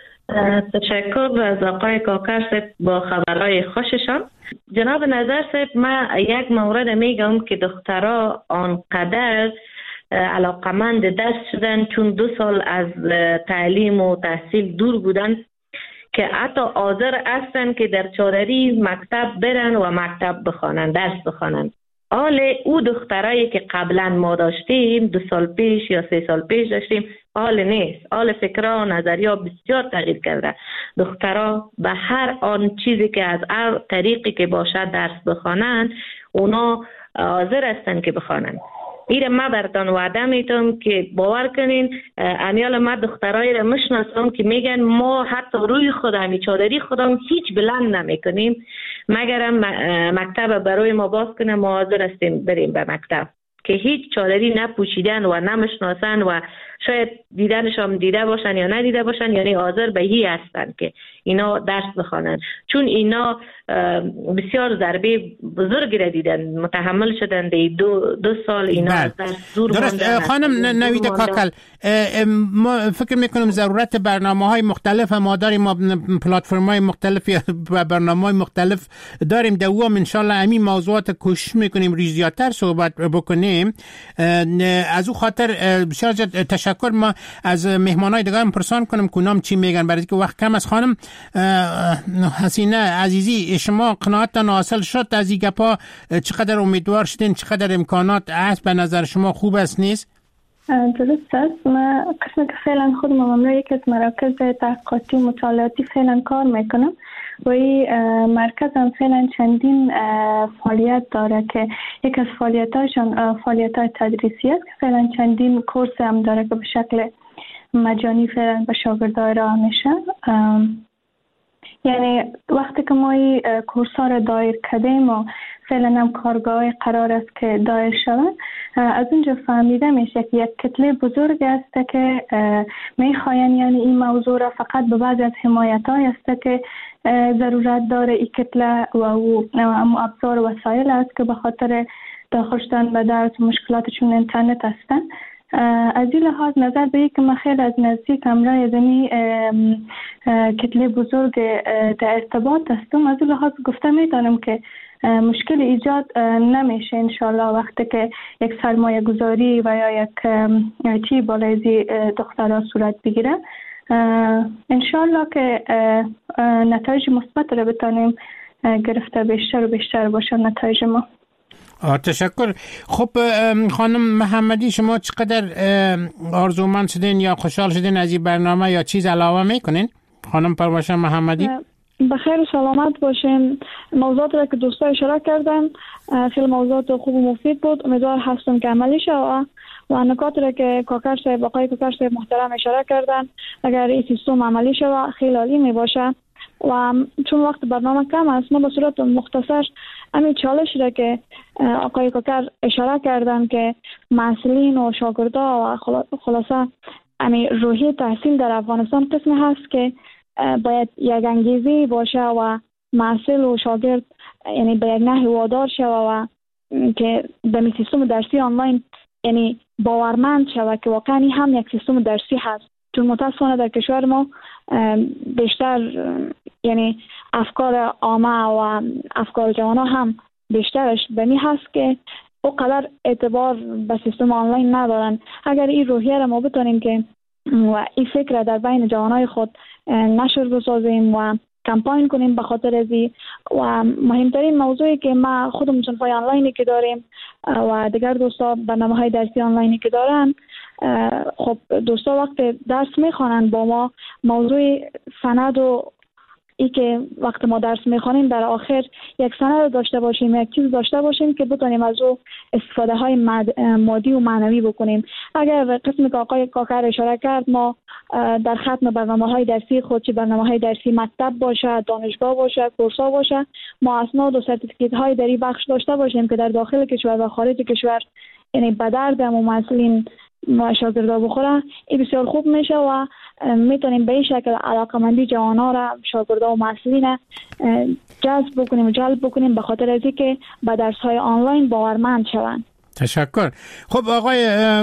تشکر از آقای کاکل با خبرهای خوششان. جناب نظر صاحب، من یک مورد میگم که دخترها آنقدر علاقمند درس شدن چون دو سال از تعلیم و تحصیل دور بودن که حتی حاضر هستن که در چادری مکتب برن و مکتب بخوانن، درس بخوانن. حال او دخترایی که قبلا ما داشتیم دو سال پیش یا سه سال پیش داشتیم حال نیست. حال فکرها و نظریه بسیار تغییر کرده. دخترها به هر آن چیزی که از هر طریقی که باشد درس بخوانند، اونا حاضر هستن که بخوانند. ایره ما براتون وعده میتونم که باور کنین، امیال ما دخترایی را مشناسم که میگن ما حتی روی خودم چادری خودم هیچ بلند نمیکنیم مگرم مکتب برای ما باز کنه، ما حاضر هستیم بریم به مکتب، که هیچ چادری نپوشیدن و نمشناسن و شاید دیدنش هم دیده باشن یا ندیده باشن، یعنی حاضر به هی هستن که اینا درس بخوانن، چون اینا بسیار ضربه بزرگی را دیدن، متحمل شدن دی دو, دو سال اینا از درس دور ماندن. خانم نویده کاکل، ما فکر میکنم ضرورت برنامه های مختلف ما داریم، ما پلتفرم های مختلف و برنامه های مختلف داریم، دوام انشالله همین موضوعات کوشش میکنیم ریزیاتر صحبت بکنیم. از او خاطر بسیار تشکر. ما از مهمانای دیگه هم پرسان کنم کنام چی میگن، برای که وقت کم از. خانم حسینه عزیزی، شما قناعتتان حاصل شد از این گپا؟ چقدر امیدوار شدین؟ چقدر امکانات هست به نظر شما خوب است نیست؟ درست است. ما قسم که فعلا خودم ممنوع یک از مراکز تحقیقاتی مطالعاتی فعلا کار میکنم و این مرکز هم فعلا چندین فعالیت داره که یک از فعالیتاشون فعالیت‌های تدریسی است که فعلا چندین کورس هم داره که به شکل مجانی فعلا به شاگردای راه میشه. یعنی وقتی که ما این کورس ها را دایر کردیم و فعلا هم کارگاه قرار است که دایر شود، از اونجا فهمیده میشه که یک کتله بزرگ است که میخواین یعنی این موضوع را فقط به بعض از حمایت های است که ضرورت داره این کتله و او ابزار و وسایل است که به خاطر داخل شدن به درس و مشکلاتشون اینترنت هستن. از این لحاظ نظر به یک که من خیلی از نزدیک همراه زمین کتله بزرگ در ارتباط هستم، از این لحاظ گفته میتونم که مشکل ایجاد نمیشه انشالله وقتی که یک سرمایه گذاری و یا یک چی بالای زی دخترها صورت بگیره. انشالله که نتایج مثبت رو بتانیم گرفته بیشتر و بیشتر باشه نتایج ما. تشکر. خب خانم محمدی، شما چقدر آرزومند شدین یا خوشحال شدین از این برنامه یا چیز علاوه میکنین؟ خانم پرواشان محمدی. بخیر و سلامت باشین. موضوعات را که دوستا اشاره کردن خیلی موضوعات خوب و مفید بود. امیدوار هستم که عملی شود و نکات را که کاکر صاحب آقای کاکر صاحب محترم اشاره کردن اگر این سیستم عملی شود خیلی عالی می باشه. و چون وقت برنامه کم است ما به صورت مختصر همین چالش را که آقای کاکر اشاره کردن که مسئولین و شاگردا و خلاصه همین روحی تحصیل در افغانستان قسمی هست که باید یک انگیزی باشه و محصول و شاگرد یعنی به یک نحو وادار شوه و که به سیستم درسی آنلاین یعنی باورمند شوه که واقعا این هم یک سیستم درسی هست. چون متاسفانه در کشور ما بیشتر یعنی افکار عامه و افکار جوانا هم بیشترش به می هست که او قدر اعتبار به سیستم آنلاین ندارن. اگر این روحیه را ما بتونیم که و این فکر در بین جوانای خود نشر بسازیم و کمپاین کنیم به خاطر ازی و مهمترین موضوعی که ما خودمون صنفای آنلاینی که داریم و دیگر دوستا برنامه‌های درسی آنلاینی که دارن، خب دوستا وقت درس میخوانن با ما موضوع سند و ای که وقت ما درس میخوانیم در آخر یک سند داشته باشیم، یک چیز داشته باشیم که بتونیم از او استفاده های مادی و معنوی بکنیم. اگر قسمی که آقای کاکر اشاره کرد ما در ختم برنامه های درسی خود، چه برنامه های درسی مکتب باشه، دانشگاه باشه، کورس‌ها باشه، ما اسناد و سرتیفیکیت های در این بخش داشته باشیم که در داخل کشور و خارج کشور یعنی به درد مسئولین ما شاگردا بخوره. این بسیار خوب میشه و میتونیم به این شکل علاقمندی جوانا را، شاگردا و مسئولین جذب بکنیم و جلب بکنیم به خاطر از اینکه به درس های آنلاین باورمند شوند. تشکر. خب آقای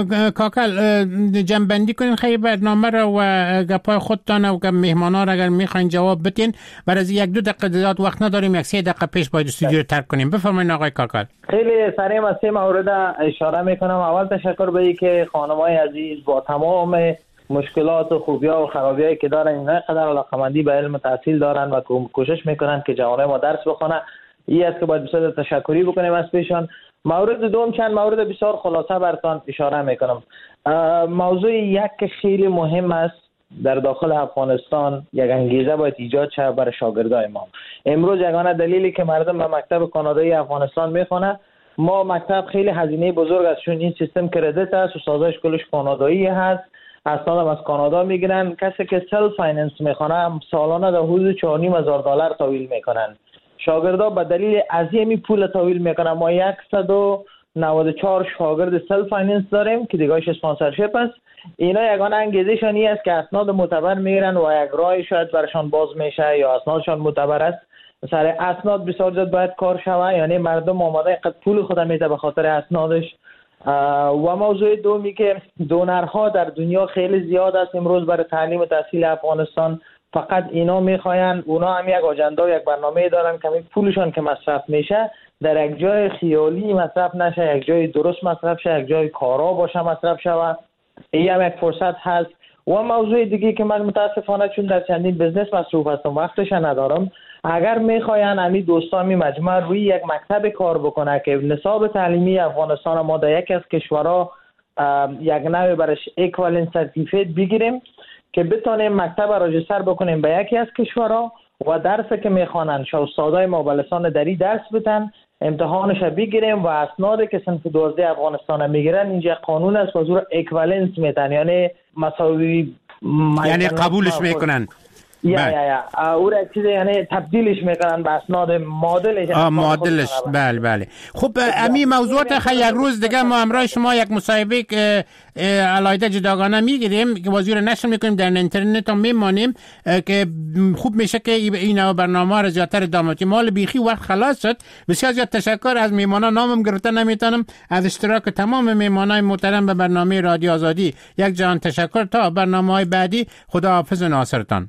کاکل جنبندی کنین خیلی برنامه را و گپای خودتان و مهمانا را اگر میخواین جواب بدین. برای از یک دو دقیقه زیاد وقت نداریم، یک سه دقیقه پیش باید استودیو رو ترک کنیم. بفرمایید آقای کاکل. خیلی سریع از سه مورد اشاره میکنم. اول تشکر به اینکه خانمای عزیز با تمام مشکلات و خوبی‌ها و خرابی‌هایی که دارن اینا قدر علاقه‌مندی به علم تحصیل دارن و کوشش میکنن که جوانای ما درس بخونن. این است که باید بسیار تشکری بکنیم از پیشان. مورد دوم چند مورد بسیار خلاصه براتون اشاره میکنم. موضوع یک که خیلی مهم است در داخل افغانستان، یک انگیزه باید ایجاد شود برای شاگردای ما. امروز یگانه دلیلی که مردم به مکتب کانادایی افغانستان میخونه، ما مکتب خیلی هزینه بزرگ است چون این سیستم کردیت است، استاداش کلش کانادایی هست، اسناد از کانادا میگیرن. کسی که سلف فایننس میخونه سالانه در حدود چهار و نیم هزار دلار تحویل میکنن. شاگردا به دلیل عظیمی پول تحویل میکنن. ما صد و نود و چهار شاگرد سلف فایننس داریم که دیگه‌اش اسپانسرشیپ است. اینا یگانه انگیزشون این است که اسناد معتبر میگیرن و یک راه شاید برشان باز میشه یا اسنادشان معتبر است. سر اسناد بسیار زیاد باید کار شوه، یعنی مردم آماده اینقدر پول خود میده به خاطر اسنادش. و موضوع دومی که دونرها در دنیا خیلی زیاد است امروز برای تعلیم و تحصیل افغانستان. فقط اینا میخواین، اونا هم یک آجنده و یک برنامه دارن که پولشان که مصرف میشه در یک جای خیالی مصرف نشه، یک جای درست مصرف شه، یک جای کارا باشه مصرف شود. این هم یک فرصت هست. و موضوع دیگه که من متاسفانه چون در چندین بزنس مصروف هستم وقتش ندارم، اگر میخواین امی دوستان می مجموعه روی یک مکتب کار بکنه که نصاب تعلیمی افغانستان ما در یکی از کشورها یک نوع برش اکوالنت سرتیفیکیت بگیریم که بتونیم مکتب را رجستر بکنیم به یکی از کشورها و درسی که میخوانن شو استادای ما بلسان دری درس بدن، امتحانش بگیریم و اسنادی که صنف دوازده افغانستان میگیرن اینجا قانون است و زور اکوالنس میتن، یعنی مساوی یعنی قبولش میکنن. یا یا یا او را چیز یعنی تبدیلش میکنن به اسناد معادلش. آه معادلش بله بله. خب امی موضوعات خیلی یک روز دیگه ما همراه شما یک مصاحبه علایده جداگانه میگیریم که وزیر نشر میکنیم در اینترنت هم میمانیم که خوب میشه که این برنامه را زیادتر ادامه بدیم. مال بیخی وقت خلاص شد. بسیار زیاد تشکر از میمانان، نامم گرفته نمیتونم، از اشتراک تمام میمانای محترم به برنامه رادیو آزادی یک جهان تشکر. تا برنامه‌های بعدی خداحافظ و ناصرتان.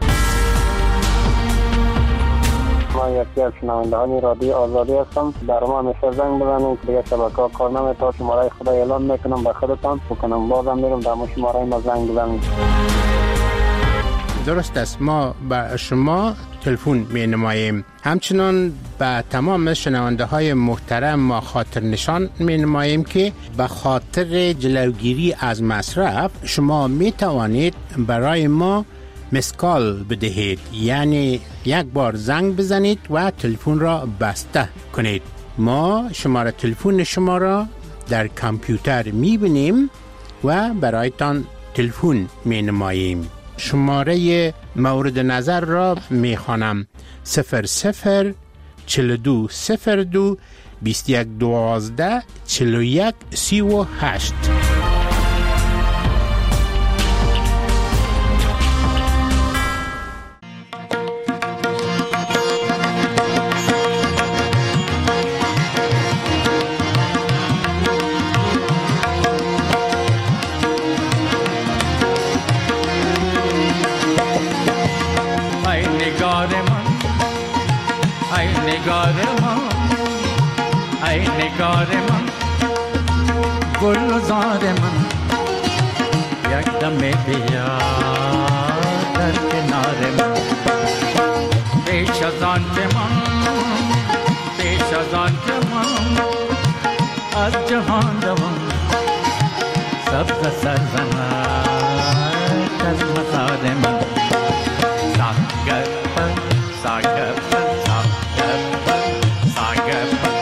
من یکی از شنوندگان رادیو آزادی هستم. در ما همیشه زنگ بزنید که دیگه شبکه‌ها کار نمی‌کنه. شماره خدا اعلان میکنم به خودتان بکنم بازم میرم در ما شماره ما زنگ بزنید. درست است. ما به شما تلفن می نماییم. همچنان به تمام شنونده های محترم ما خاطر نشان می نماییم که به خاطر جلوگیری از مصرف شما می توانید برای ما مسکال بدهید، یعنی یک بار زنگ بزنید و تلفن را بسته کنید. ما شماره تلفن شما را در کامپیوتر می بینیم و برایتان تلفن می نماییم. شماره مورد نظر را می خوانم: صفر صفر چل دو صفر دو بیست یک دوازده چل و یک سی و هشت. نگار من گلزار من یک دم بیا در کنار من، پیش از آن که من پیش از آن که من از جهان دوم سبز سرزنک از مزار من. ساگر پر ساگر پر ساگر پر ساگر پر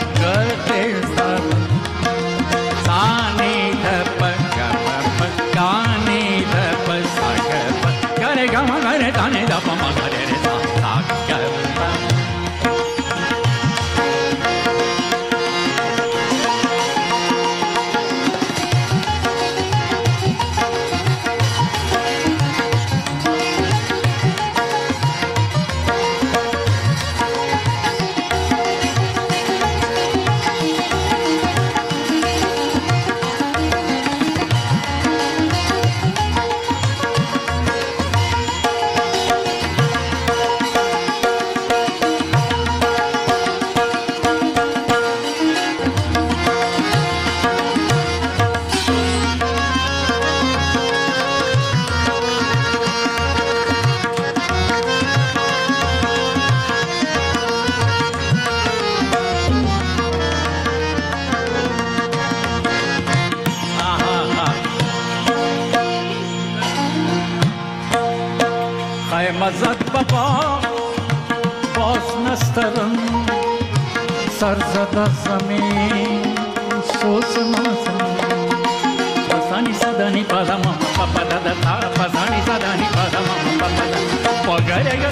مزد بابا باز نسترم سر زد زمین سوز مازم پسانی زدانی پادم پاپا دادا تا پسانی زدانی پادم پاپا دادا پاگرگا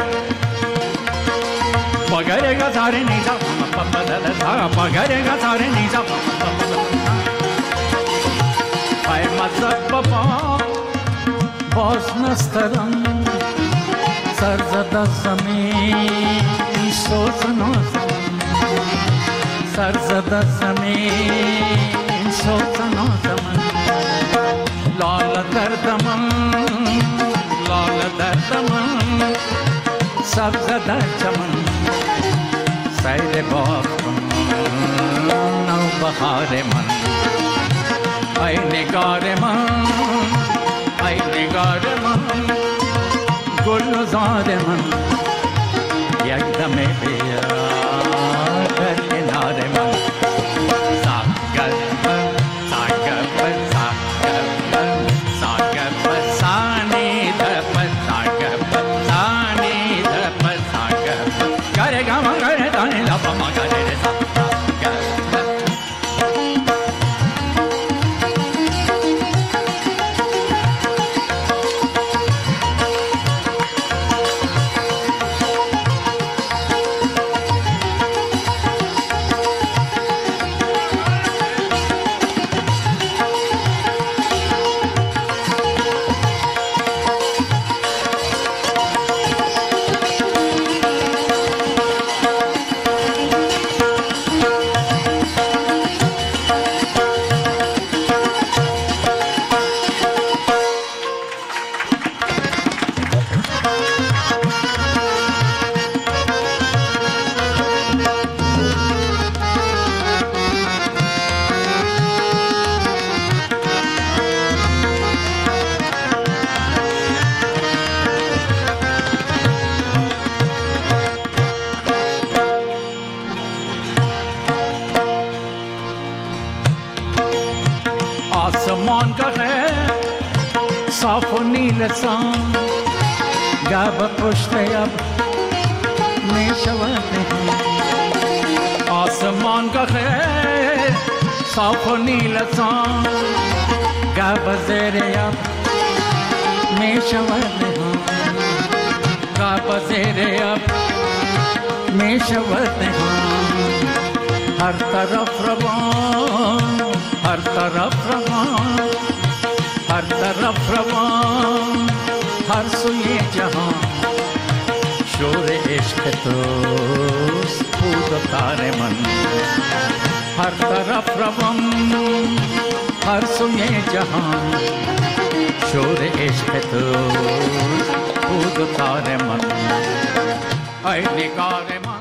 پاگرگا زاره نیزا پاپا دادا تا پاگرگا زاره نیزا پاپا دادا های مزد بابا باز نسترم سر زد زمین سوز نازم سر زد زمین سوز نازم لال دردم لال دردم سبز در چمن سیل باغ نو بهار من ای نگار من ای نگار من گلزار من یک دم بیا در کنار من ساگر پر ساگر پر ساگر پر ساگر پر سانی در پر ساگر پر سانی در پر ساگر پر گره گما گره دانی لپا ما گره ساگر آسمان گه صاف و نیلسان گب پشت اب می شود آسمان گه صاف و نیلسان گب زیر اب می شود گب زیر اب می شود ہر طرف روان ہر طرف روان ہر طرف روان ہر سوئے جہاں شور عشق تو خود تارے من ہر طرف روان ہر سوئے جہاں شور عشق تو خود تارے من اے نگار من